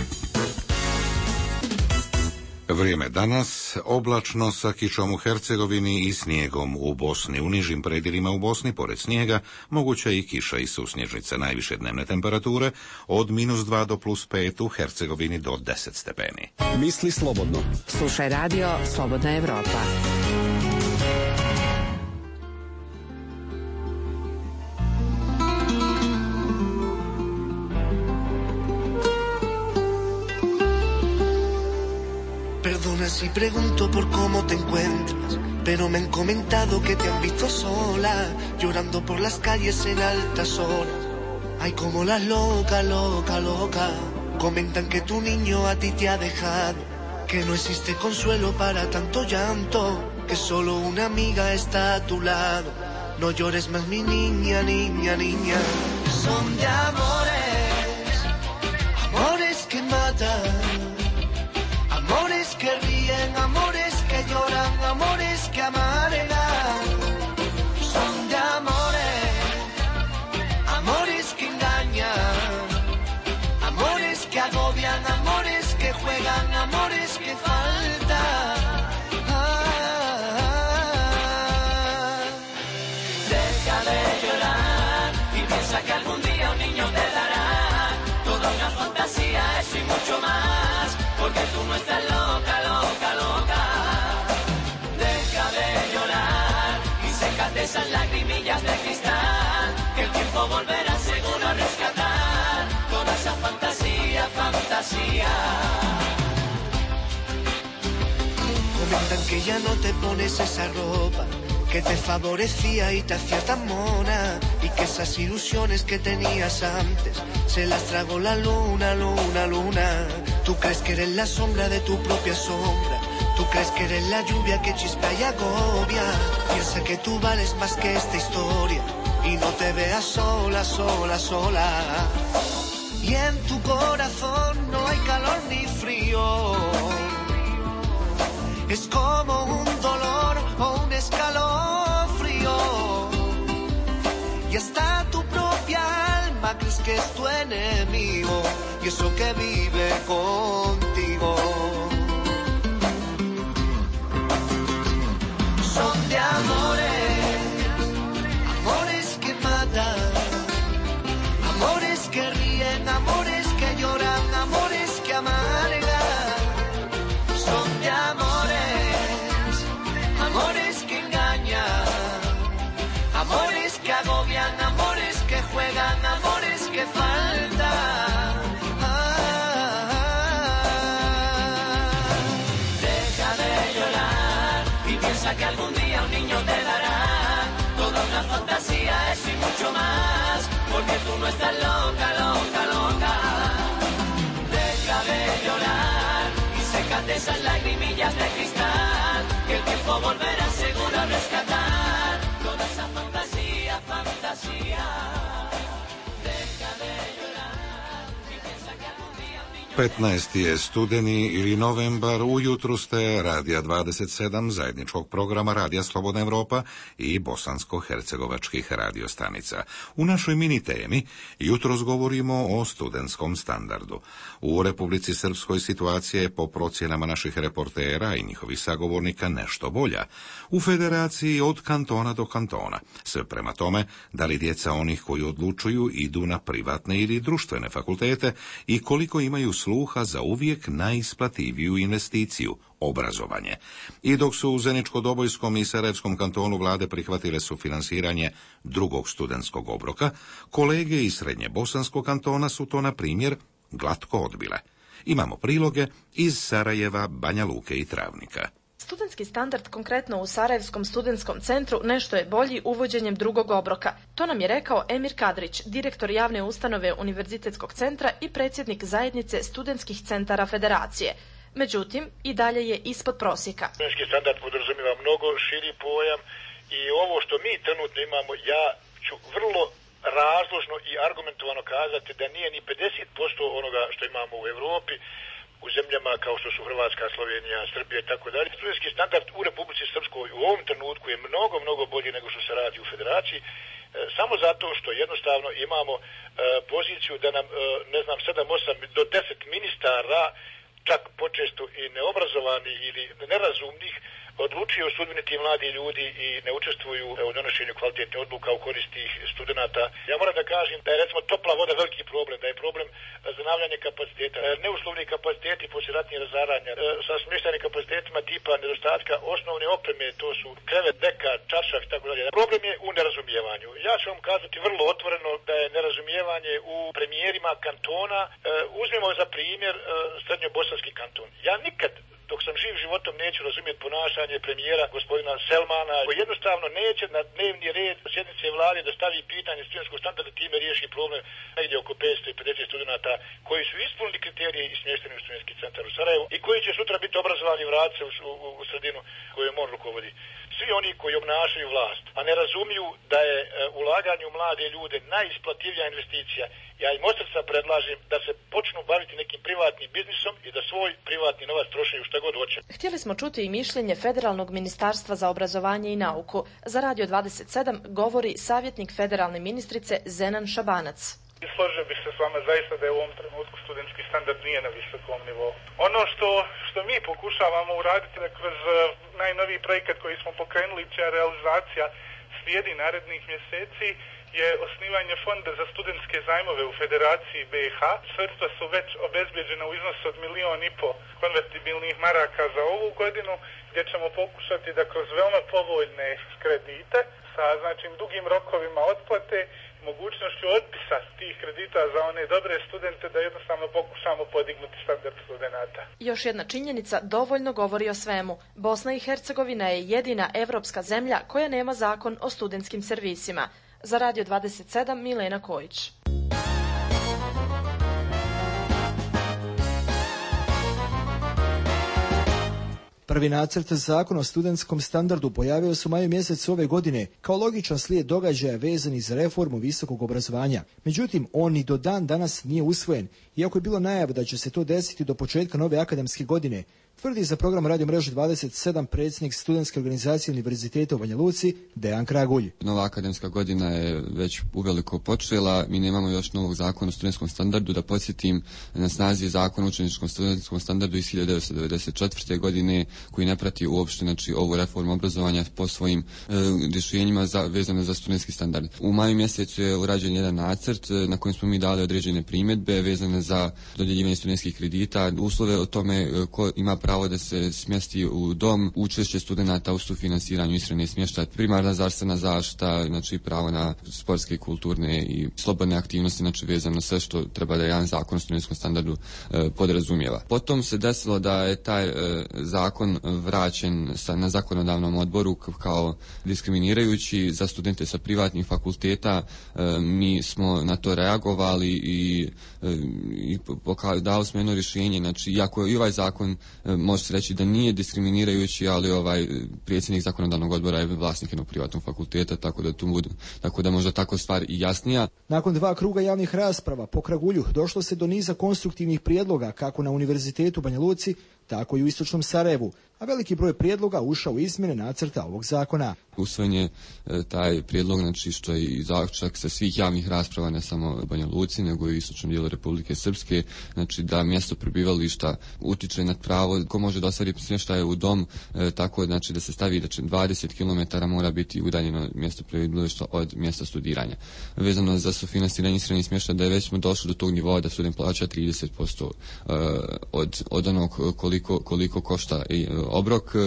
Vrijeme danas oblačno sa kišom u Hercegovini i snijegom u Bosni. U nižim predjelima u Bosni, pored snijega, moguća i kiša i susnježnica. Najviše dnevne temperature od minus dva do plus pet, u Hercegovini do deset stepeni. Misli slobodno. Slušaj Radio Slobodna Europa. Perdona si pregunto por cómo te encuentras, pero me han comentado que te han visto sola, llorando por las calles en altas horas. Ay, como las loca, loca, loca. Comentan que tu niño a ti te ha dejado, que no existe consuelo para tanto llanto, que solo una amiga está a tu lado. No llores más, mi niña, niña, niña. Son de amores, amores que matan. Amores que ríen, amores que lloran, amores que amargan. Son de amores, amores que engañan, amores que agobian, amores que juegan, amores que faltan. Ah, deja de llorar y piensa que algún día un niño te dará toda una fantasía, eso y mucho más. Porque tú no estás loca, loca, loca. Deja de llorar y sécate esas lagrimillas de cristal, que el tiempo volverá seguro a rescatar toda esa fantasía, fantasía. Comentan que ya no te pones esa ropa que te favorecía y te hacía tan mona, y que esas ilusiones que tenías antes se las tragó la luna, luna, luna. Tú crees que eres la sombra de tu propia sombra, Tú crees que eres la lluvia que chispea y agobia. Piensa que tú vales más que esta historia y no te veas sola, sola, sola. Y en tu corazón no hay calor ni frío. Es como un dolor o un escalofrío. Y hasta tu propia alma crees que es tu enemigo. Y eso que vive contigo. Son de amores, amores que matan, amores que ríen, amores que lloran, amores que amargan. Son de amores, amores que engañan, amores que agobian, amores que juegan, amores que faltan. Deja de llorar y piensa que algún día un niño te dará toda una fantasía, eso y mucho más, porque tú no estás loca, loca, loca. Deja de llorar y sécate esas lagrimillas de cristal, que el tiempo volverá seguro a rescatar toda esa fantasía, fantasía. Deja de llorar y piensa que algún día un niño... petnaesti je studeni ili novembar, ujutru ste Radija dvadeset sedam, zajedničkog programa Radija Slobodna Evropa i bosansko-hercegovačkih radiostanica. U našoj mini temi jutros govorimo o studentskom standardu. U Republici Srpskoj situacija je po procjenama naših reportera i njihovih sagovornika nešto bolja. U federaciji od kantona do kantona. Sve prema tome da li djeca onih koji odlučuju idu na privatne ili društvene fakultete i koliko imaju sluha za uvijek najisplativiju investiciju, obrazovanje. I dok su u Zeničko-Dobojskom i Sarajevskom kantonu vlade prihvatile su finansiranje drugog studentskog obroka, kolege iz Srednje Bosanskog kantona su to, na primjer, glatko odbile. Imamo priloge iz Sarajeva, Banja Luke i Travnika. Studentski standard konkretno u Sarajevskom studentskom centru nešto je bolji uvođenjem drugog obroka. To nam je rekao Emir Kadrić, direktor javne ustanove Univerzitetskog centra i predsjednik zajednice studentskih centara Federacije. Međutim, i dalje je ispod prosjeka. Studentski standard podrazumijeva mnogo širi pojam i ovo što mi trenutno imamo, ja ću vrlo razložno i argumentovano kazati da nije ni pedeset posto onoga što imamo u Europi, u zemljama kao što su Hrvatska, Slovenija, Srbija i tako dalje. Studentski standard u Republici Srpskoj u ovom trenutku je mnogo, mnogo bolji nego što se radi u Federaciji, e, samo zato što jednostavno imamo e, poziciju da nam, e, ne znam, sedam, osam do deset ministara, čak počesto i neobrazovani ili nerazumnih, odlučuju sudbini ti mladi ljudi i ne učestvuju u donošenju kvalitetne odluka u korist tih studenata. Ja moram da kažem da je recimo topla voda veliki problem, da je problem zanavljanje kapaciteta, neuslovni kapaciteti poslije ratnih razaranja, sa smještajnim kapacitetima tipa nedostatka osnovne opreme, to su krevet, deka, čaršaf i tako dalje. Problem je u nerazumijevanju. Ja ću vam kazati vrlo otvoreno da je nerazumijevanje u premijerima kantona. Uzmimo za primjer Srednjobosanski kanton. Ja nikad dok sam živ životom neću razumjeti ponašanje premijera gospodina Selmana, koji jednostavno neće na dnevni red sjednice vlade da stavi pitanje studentskog standarda, time riješi problem negdje oko petsto pedeset studenata koji su ispunili kriterije i smješteni u studentski centar u Sarajevu i koji će sutra biti obrazovani i vratiti se u, u, u sredinu koju on rukovodi. Svi oni koji obnašaju vlast, a ne razumiju da je e, ulaganje u mlade ljude najisplativija investicija, ja im od srca predlažem da se počnu baviti nekim privatnim biznisom i da svoj privatni novac troše u šta god hoće. Htjeli smo čuti i mišljenje Federalnog ministarstva za obrazovanje i nauku. Za Radio dvadeset sedam govori savjetnik federalne ministrice Zenan Šabanac. Složio bih se s vama zaista da je u ovom trenutku studentski standard nije na visokom nivou. Ono što, što mi pokušavamo uraditi da kroz najnoviji projekat koji smo pokrenuli, čija realizacija slijedi narednih mjeseci, je osnivanje fonda za studentske zajmove u Federaciji B i H. Sredstva su već obezbjeđena u iznosu od milijon i po konvertibilnih maraka za ovu godinu, gdje ćemo pokušati da kroz veoma povoljne kredite sa znači dugim rokovima otplate, mogućnošću otpisa tih kredita za one dobre studente, da jednostavno pokušamo podignuti standard studenata. Još jedna činjenica dovoljno govori o svemu. Bosna i Hercegovina je jedina evropska zemlja koja nema zakon o studentskim servisima. Za Radio dvadeset sedam Milena Kojić. Prvi nacrt zakona o studentskom standardu pojavio se u maju mjesecu ove godine kao logičan slijed događaja vezanih za reformu visokog obrazovanja. Međutim, on ni do dan danas nije usvojen, iako je bilo najava da će se to desiti do početka nove akademske godine, tvrdi za program Radio Mreže dvadeset sedam predsjednik studentske organizacije Univerziteta u Banja Luci, Dejan Kragulj. Nova akademska godina je već uveliko počela, mi nemamo još novog zakona o studentskom standardu. Da podsjetim, na snazi je zakon o učeničkom studentskom standardu iz hiljadu devetsto devedeset četvrte. godine koji ne prati uopšte znači, ovu reformu obrazovanja po svojim e, rješenjima za, vezano za studentski standard. U maju mjesecu je urađen jedan nacrt e, na kojem smo mi dali određene primjedbe vezane za dodjeljivanje studentskih kredita, uslove o tome e, ko ima pravo da se smjesti u dom, učešće studenata u sufinansiranju ishrane i smještaja, primarna zdravstvena zaštita, znači pravo na sportske, kulturne i slobodne aktivnosti, znači vezano sve što treba da jedan zakon o studentskom standardu e, podrazumijeva. Potom se desilo da je taj e, zakon vraćen sa, na zakonodavnom odboru kao diskriminirajući za studente sa privatnih fakulteta. E, mi smo na to reagovali i, e, i poka- dali smo jedno rješenje, znači iako i ovaj zakon e, može se reći da nije diskriminirajući, ali ovaj predsjednik zakonodavnog odbora je vlasnik jednog privatnog fakulteta, tako da tu bude, tako da možda tako stvar i jasnija. Nakon dva kruga javnih rasprava po Kragulju došlo se do niza konstruktivnih prijedloga kako na Univerzitetu u Banja Luci, tako i u istočnom Sarajevu, a veliki broj prijedloga ušao u izmjene nacrta ovog zakona. Usvojen je e, taj prijedlog, znači što je i zaključak sa svih javnih rasprava, ne samo u Banja Luci, nego i u istočnom dijelu Republike Srpske, znači da mjesto prebivališta utiče na pravo ko može da ostvari smještaje u dom, e, tako znači da se stavi da će dvadeset kilometara mora biti udaljeno mjesto prebivališta od mjesta studiranja. Vezano za sufinansiranje ishrane i smještaja, da je već smo došli do tog nivoa da student plaća trideset posto e, od, od onog koliko, koliko košta e, obrok.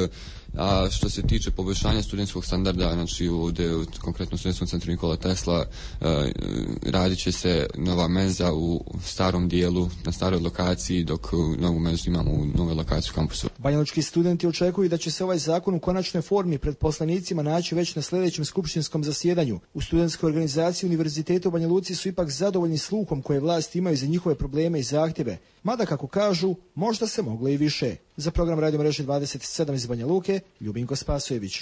A što se tiče poboljšanja studentskog standarda, znači ovdje konkretno u Studentskom centru Nikola Tesla e, radit će se nova menza u starom dijelu, na staroj lokaciji, dok novu menzu imamo u novoj lokaciji u kampusu. Banjalučki studenti očekuju da će se ovaj zakon u konačnoj formi pred poslanicima naći već na sljedećem skupštinskom zasjedanju. U studentskoj organizaciji Univerziteta u Banja Luci su ipak zadovoljni sluhom koje vlasti imaju za njihove probleme i zahtjeve, mada kako kažu, možda se moglo i više. Za program Radio Mreže dvadeset sedam iz Banja Luke, Ljubinko Spasojević.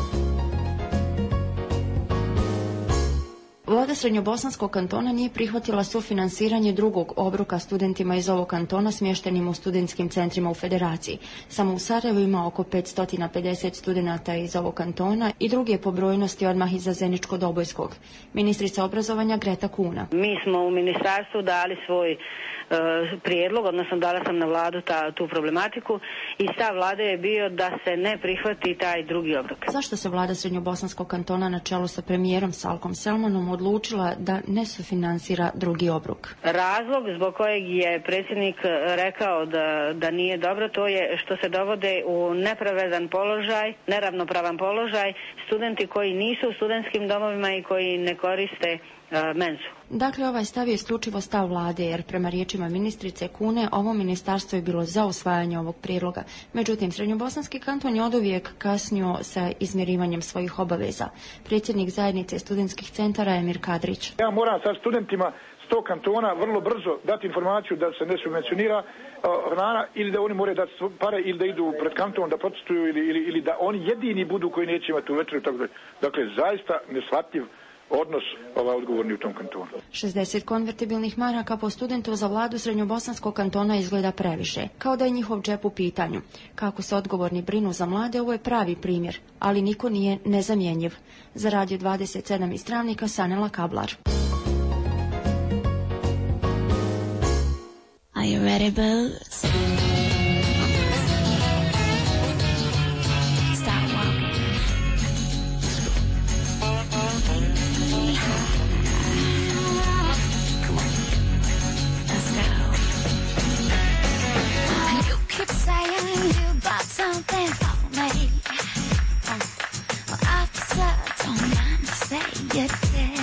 Vlada Srednjobosanskog kantona nije prihvatila sufinansiranje drugog obroka studentima iz ovog kantona smještenim u studentskim centrima u Federaciji. Samo u Sarajevu ima oko petsto pedeset studenata iz ovog kantona i drugi je po brojnosti odmah iza Zeničko-Dobojskog. Ministrica obrazovanja Greta Kuna. Mi smo u ministarstvu dali svoj e, prijedlog, odnosno dala sam na vladu ta, tu problematiku i stav vlade je bio da se ne prihvati taj drugi obrok. Zašto se vlada Srednjobosanskog kantona na čelu sa premijerom Salkom Selmanom odlučila da ne sufinansira drugi obrok? Razlog zbog kojeg je predsjednik rekao da, da nije dobro, to je što se dovode u nepravedan položaj, neravnopravan položaj studenti koji nisu u studentskim domovima i koji ne koriste uh, menzu. Dakle, ovaj stav je isključivo stav vlade, jer prema riječima ministrice Kune, ovo ministarstvo je bilo za usvajanje ovog prijedloga. Međutim, Srednjobosanski kanton je oduvijek kasnio sa izmjerivanjem svojih obaveza. Predsjednik zajednice studentskih centara Emir Kadrić. Ja moram sa studentima sto kantona vrlo brzo dati informaciju da se ne subvencionira uh, hrana ili da oni moraju dati pare ili da idu pred kanton da protestuju ili, ili, ili da oni jedini budu koji neće imati u večeru. Tako da. Dakle, zaista neshvatljiv odnos ovaj odgovorni u tom kantonu. šezdeset konvertibilnih maraka po studentu za vladu Srednjobosanskog kantona izgleda previše, kao da je njihov džep u pitanju. Kako se odgovorni brinu za mlade, ovo je pravi primjer, ali niko nije nezamjenjiv. Za Radio dvadeset sedam iz Travnika, Sanela Kablar. Are you ready, Boots? Something for me. Um, well, officer, don't mind to say you do.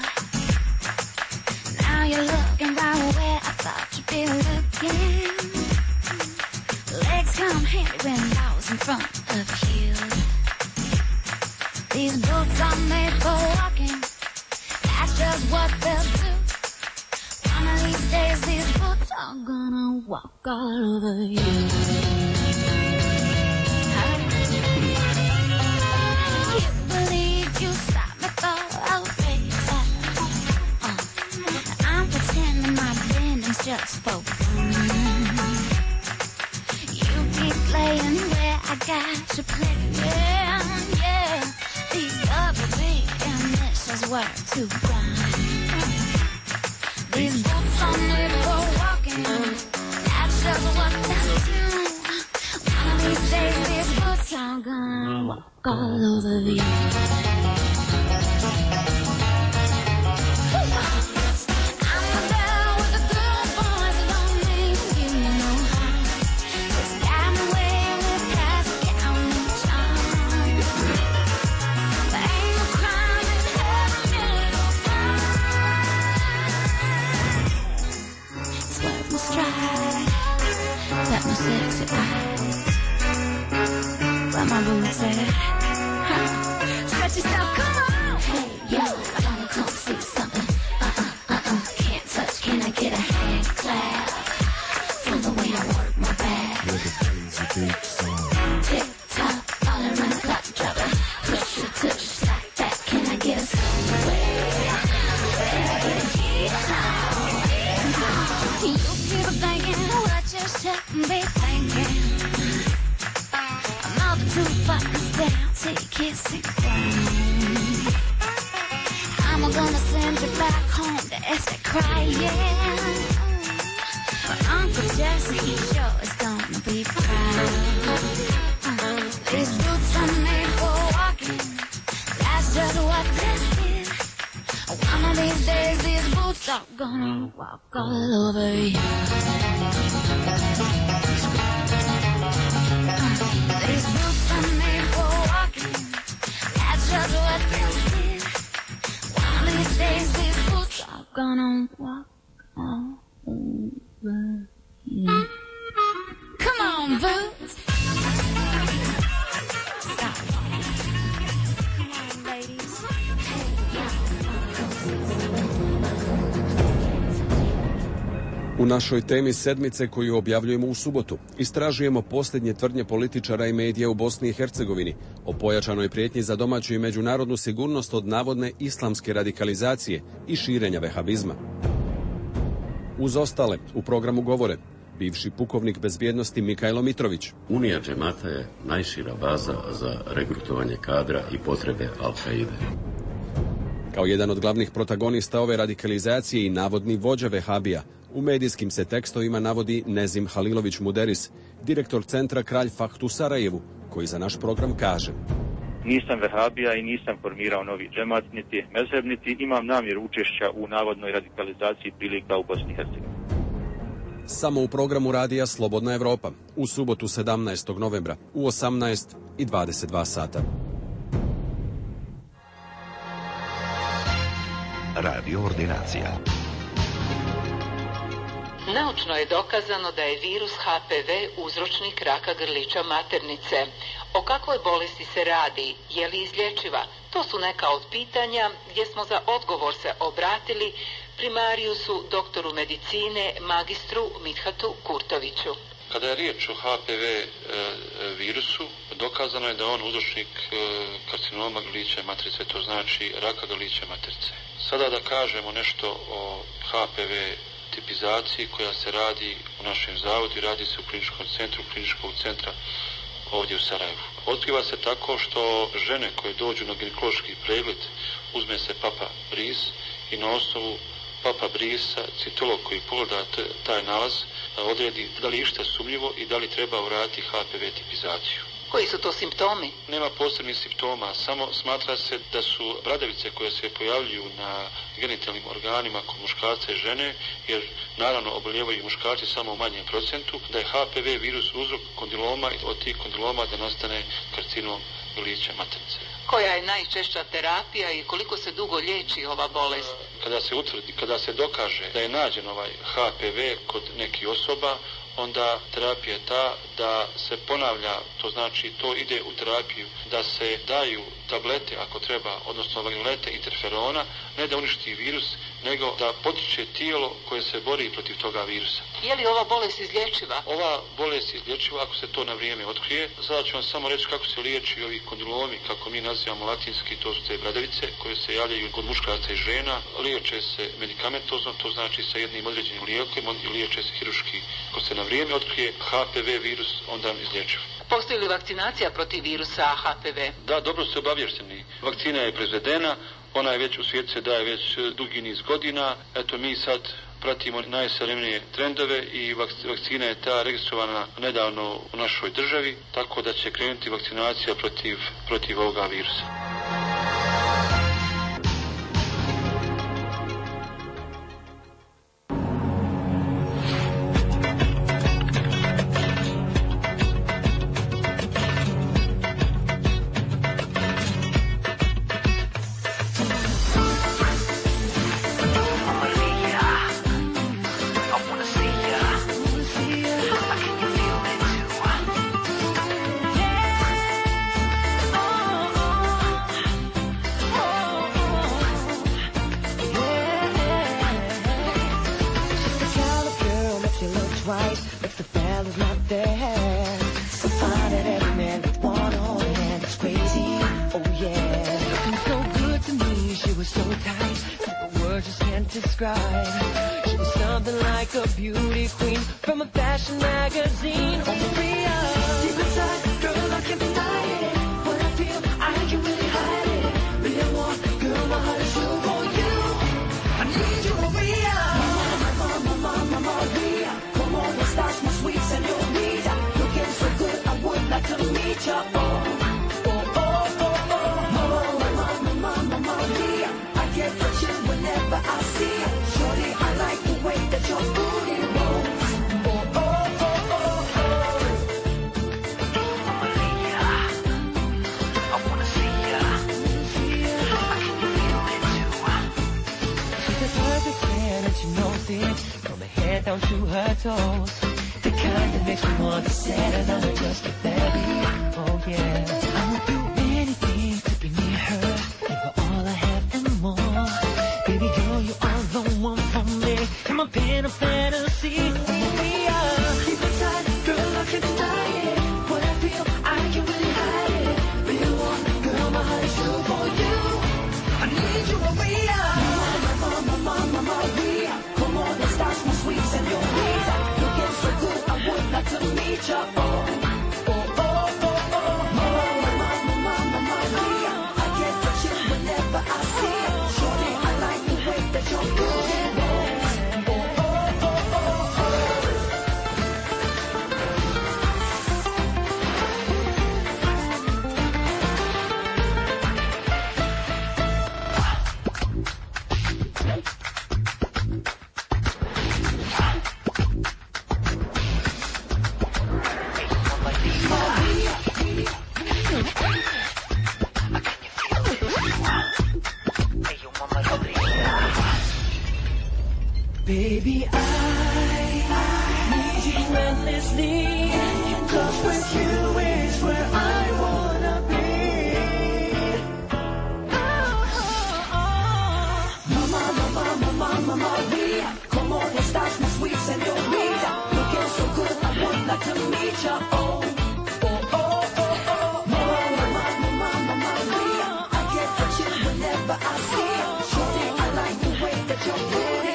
Now you're looking right where I thought you'd be looking. Legs come handy when I was in front of you. These boots are made for walking. That's just what they'll do. One of these days, these boots are gonna walk all over you. just for fun. You keep playing where I got you playing, yeah. These other beat and this is work to grind. These boots on me for walking, that's just what I do. One of these days these boots are gonna walk all over you. Sexy eyes, where my boots at? Huh? Stretch yourself, come on! Hey, yo, I wanna come see something. Uh-uh, uh-uh, can't touch, can I get a hand clap? From the way I work my back. Tick tock, all around the clock, drop it. Push it, tush, like that. Can I get a sway? Can I get a hit? You keep thinking what you shouldn't be thinking. A multitude buttons down till you kiss and cry. I'm gonna send you back home to Esther crying. But Uncle Jesse, he sure is gonna be proud. These boots are made for walking, that's just what they is. One of these days these boots are gonna walk all over you. These boots are made for walking, that's just what they is. One of these days these boots are gonna walk all over you. Come on, boots! Stop. Come on, ladies. U našoj temi sedmice koju objavljujemo u subotu istražujemo posljednje tvrdnje političara i medija u Bosni i Hercegovini o pojačanoj prijetnji za domaću i međunarodnu sigurnost od navodne islamske radikalizacije i širenja vehabizma. Uz ostale u programu govore bivši pukovnik bezbjednosti Mikajlo Mitrović. Unija džemata je najšira baza za regrutovanje kadra i potrebe Al-Kaide. Kao jedan od glavnih protagonista ove radikalizacije i navodni vođa vehabija, u medijskim se tekstovima navodi Nezim Halilović Muderis, direktor centra Kralj Fahd u Sarajevu, koji za naš program kaže: Nisam vehabija i nisam formirao novi džemat, niti mezheb, niti imam namjeru učešća u navodnoj radikalizaciji prilika u Bosni i Hercegovini. Samo u programu radija Slobodna Evropa, u subotu sedamnaestog novembra u osamnaest i dvadeset dva sata. Radio Ordinacija. Naučno je dokazano da je virus H P V uzročnik raka grlića maternice. O kakvoj bolesti se radi? Je li izlječiva? To su neka od pitanja gdje smo za odgovor se obratili primarijusu, doktoru medicine, magistru Midhatu Kurtoviću. Kada je riječ o H P V e, virusu, dokazano je da on uzročnik e, karcinoma grlića matrice, to znači raka grlića matrice. Sada da kažemo nešto o H P V tipizaciji koja se radi u našem zavodu i radi se u kliničkom centru, kliničkog centra ovdje u Sarajevu. Otkriva se tako što žene koje dođu na ginekološki pregled, uzme se papa bris i na osnovu papa brisa citolog koji pogleda taj nalaz odredi da li je išta sumnjivo i da li treba uraditi H P V tipizaciju. Koji su to simptomi? Nema posebnih simptoma, samo smatra se da su bradavice koje se pojavljuju na genitalnim organima kod muškarca i žene, jer naravno oboljevaju muškarci samo u manjem procentu, da je H P V virus uzrok kondiloma i od tih kondiloma da nastane karcinom grlića maternice. Koja je najčešća terapija i koliko se dugo liječi ova bolest? Kada se utvrdi, kada se dokaže da je nađen ovaj H P V kod nekih osoba, onda terapija je ta da se ponavlja, to znači to ide u terapiju, da se daju tablete ako treba, odnosno vaginolete interferona, ne da uništi virus, nego da potiče tijelo koje se bori protiv toga virusa. Je li ova bolest izlječiva? Ova bolest je izlječiva ako se to na vrijeme otkrije. Sada ću vam samo reći kako se liječi ovi kondilomi, kako mi nazivamo latinski, to su te bradavice koje se javljaju kod muškaraca i žena. Liječe se medikamentozno, to znači sa jednim određenim lijekom, i liječe se hiruški. Ako se na vrijeme otkrije H P V virus, onda je izlječiv. Postoji li vakcinacija protiv virusa H P V? Da, dobro ste obavješteni. Vakcina je proizvedena, ona je već u svijetu se daje već dugi niz godina. Eto, mi sad pratimo najsavremenije trendove i vakcina je ta registrovana nedavno u našoj državi, tako da će krenuti vakcinacija protiv, protiv ovoga virusa. Baby, I, I need you endlessly, 'cause with you is where I wanna be. Oh, oh, oh. Mama, mama, mama, mama, Maria, ¿cómo estás, my sweet señorita? Looking so good, I would like to meet ya. Oh, oh, oh, oh, oh. Mama, mama, mama, Maria, I get touchy whenever I see ya. Shorty, I like the way that you're pretty.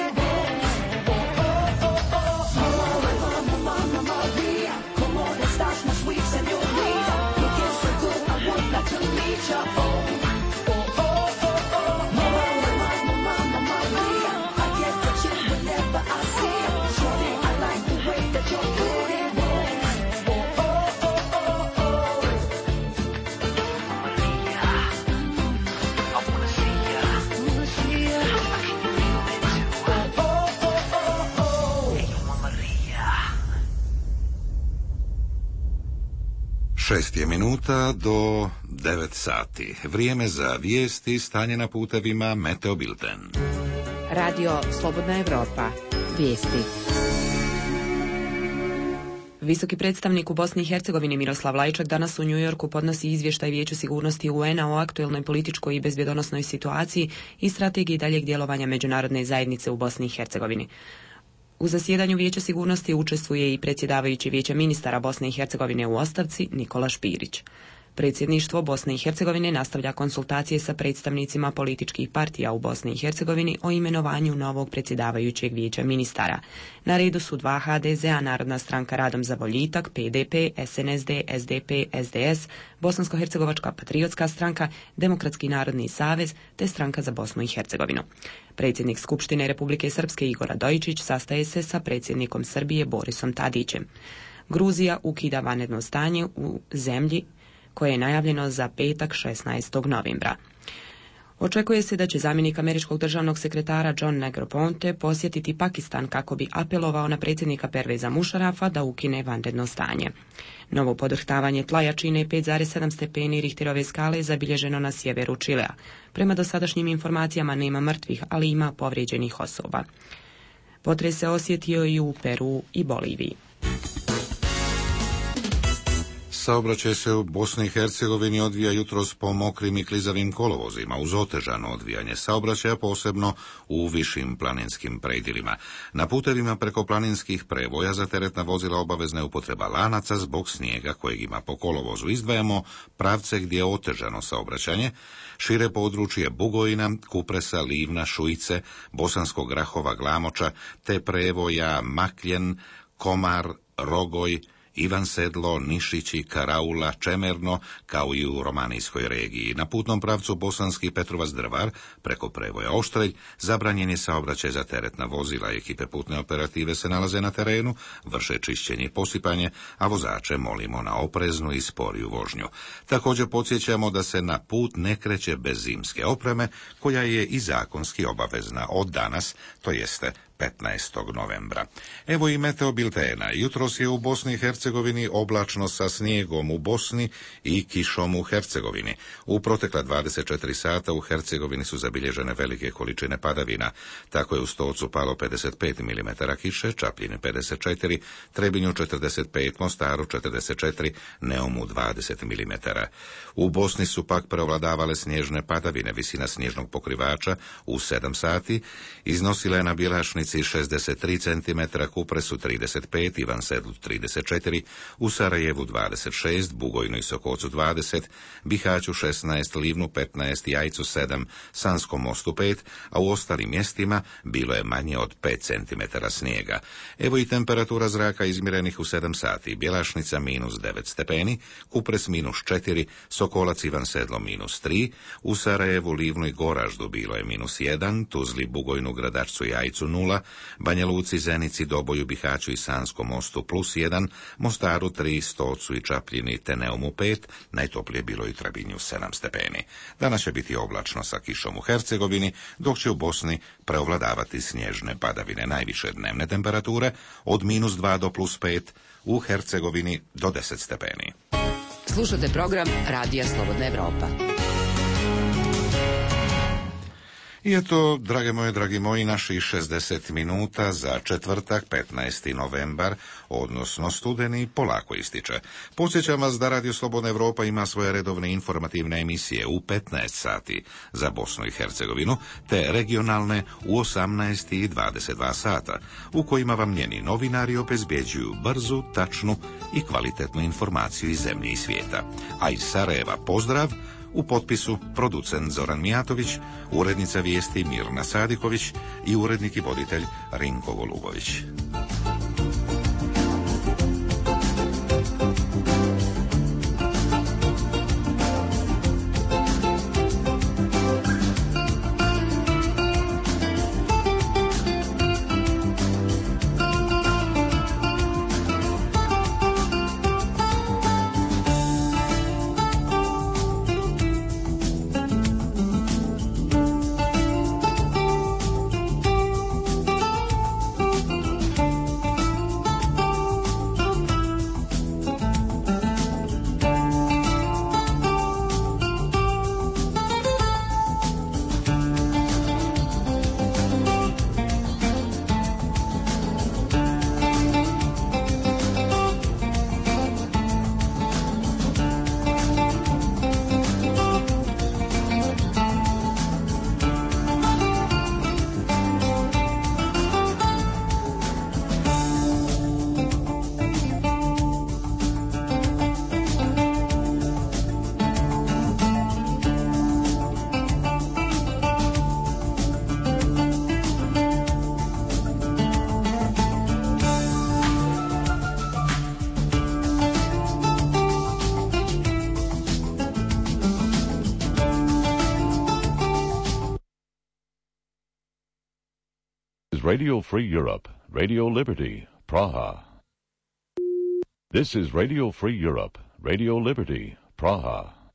Šest je minuta do devet sati. Vrijeme za vijesti, stanje na putevima, Meteo Bilten. Radio Slobodna Evropa. Vijesti. Visoki predstavnik u Bosni i Hercegovini Miroslav Lajčak danas u Njujorku podnosi izvještaj Vijeću sigurnosti U N-a o aktuelnoj političkoj i bezbjedonosnoj situaciji i strategiji daljeg djelovanja međunarodne zajednice u Bosni i Hercegovini. U zasjedanju Vijeća sigurnosti učestvuje i predsjedavajući Vijeća ministara Bosne i Hercegovine u ostavci Nikola Špirić. Predsjedništvo Bosne i Hercegovine nastavlja konsultacije sa predstavnicima političkih partija u Bosni i Hercegovini o imenovanju novog predsjedavajućeg Vijeća ministara. Na redu su dva H D Z-a, Narodna stranka Radom za boljitak, P D P, S N S D, S D P, S D S, Bosansko-hercegovačka patriotska stranka, Demokratski narodni savez te Stranka za Bosnu i Hercegovinu. Predsjednik Skupštine Republike Srpske Igor Radojičić sastaje se sa predsjednikom Srbije Borisom Tadićem. Gruzija ukida vanredno stanje u zemlji koje je najavljeno za petak šesnaestog novembra. Očekuje se da će zamjenik američkog državnog sekretara John Negroponte posjetiti Pakistan kako bi apelovao na predsjednika Perveza Mušarafa da ukine vanredno stanje. Novo podrhtavanje tla jačine pet zarez sedam stepeni Richterove skale zabilježeno na sjeveru Čilea. Prema dosadašnjim informacijama nema mrtvih, ali ima povrijeđenih osoba. Potres se osjetio i u Peru i Boliviji. Saobraćaj se u Bosni i Hercegovini odvija jutros po mokrim i klizavim kolovozima uz otežano odvijanje saobraćaja, posebno u višim planinskim predjelima. Na putevima preko planinskih prevoja za teretna vozila obavezna je upotreba lanaca zbog snijega kojeg ima po kolovozu. Izdvajamo pravce gdje je otežano saobraćanje, šire područje Bugojina, Kupresa, Livna, Šujice, Bosanskog Grahova, Glamoča, te prevoja Makljen, Komar, Rogoj, Ivan Sedlo, Nišići, Karaula, Čemerno, kao i u romanijskoj regiji. Na putnom pravcu Bosanski Petrovac Drvar, preko prevoja Oštrelj, zabranjen je saobraćaj za teretna vozila. Ekipe putne operative se nalaze na terenu, vrše čišćenje i posipanje, a vozače molimo na opreznu i sporiju vožnju. Također podsjećamo da se na put ne kreće bez zimske opreme, koja je i zakonski obavezna od danas, to jeste petnaestog novembra. Evo i meteo biltena. Jutros je u Bosni i Hercegovini oblačno sa snijegom u Bosni i kišom u Hercegovini. U protekla dvadeset četiri sata u Hercegovini su zabilježene velike količine padavina. Tako je u Stocu palo pedeset pet milimetara kiše, Čapljini pedeset četiri, Trebinju četrdeset pet, Mostaru četrdeset četiri, Neumu dvadeset milimetara. U Bosni su pak prevladavale snježne padavine. Visina snježnog pokrivača u sedam sati iznosila je na Bjelašnici šezdeset tri centimetra, Kupresu trideset pet, Ivan Sedlu trideset četiri, u Sarajevu dvadeset šest, Bugojnu i Sokocu dvadeset, Bihaću šesnaest, Livnu petnaest, Jajcu sedam, Sanskom Mostu pet, a u ostalim mjestima bilo je manje od pet centimetara snijega. Evo i temperatura zraka izmjerenih u sedam sati. Bjelašnica minus devet stepeni, Kupres minus četiri, Sokolac Ivan Sedlo minus tri, u Sarajevu, Livnu i Goraždu bilo je minus jedan, Tuzli, Bugojnu, Gradačcu i Jajcu nula, Banja Luci, Zenici, Doboju, Bihaću i Sanskom Mostu plus jedan, Mostaru tri, Stocu i Čapljini te Neumu pet, najtoplije bilo i Trebinju sedam stepeni. Danas će biti oblačno sa kišom u Hercegovini, dok će u Bosni preovladavati snježne padavine. Najviše dnevne temperature od minus dva do plus pet, u Hercegovini do deset stepeni. Slušate program Radija Slobodna Evropa. I eto, drage moje, dragi moji, naših šezdeset minuta za četvrtak, petnaesti novembar, odnosno studeni, polako ističe. Podsjećam vas da Radio Slobodna Evropa ima svoje redovne informativne emisije u petnaest sati za Bosnu i Hercegovinu, te regionalne u osamnaest i dvadeset dva sata, u kojima vam njeni novinari obezbjeđuju brzu, tačnu i kvalitetnu informaciju iz zemlje i svijeta. A iz Sarajeva pozdrav, u potpisu producent Zoran Mijatović, urednica vijesti Mirna Sadiković i urednik i voditelj Rinko Golubović. Radio Free Europe, Radio Liberty, Praha. This is Radio Free Europe, Radio Liberty, Praha.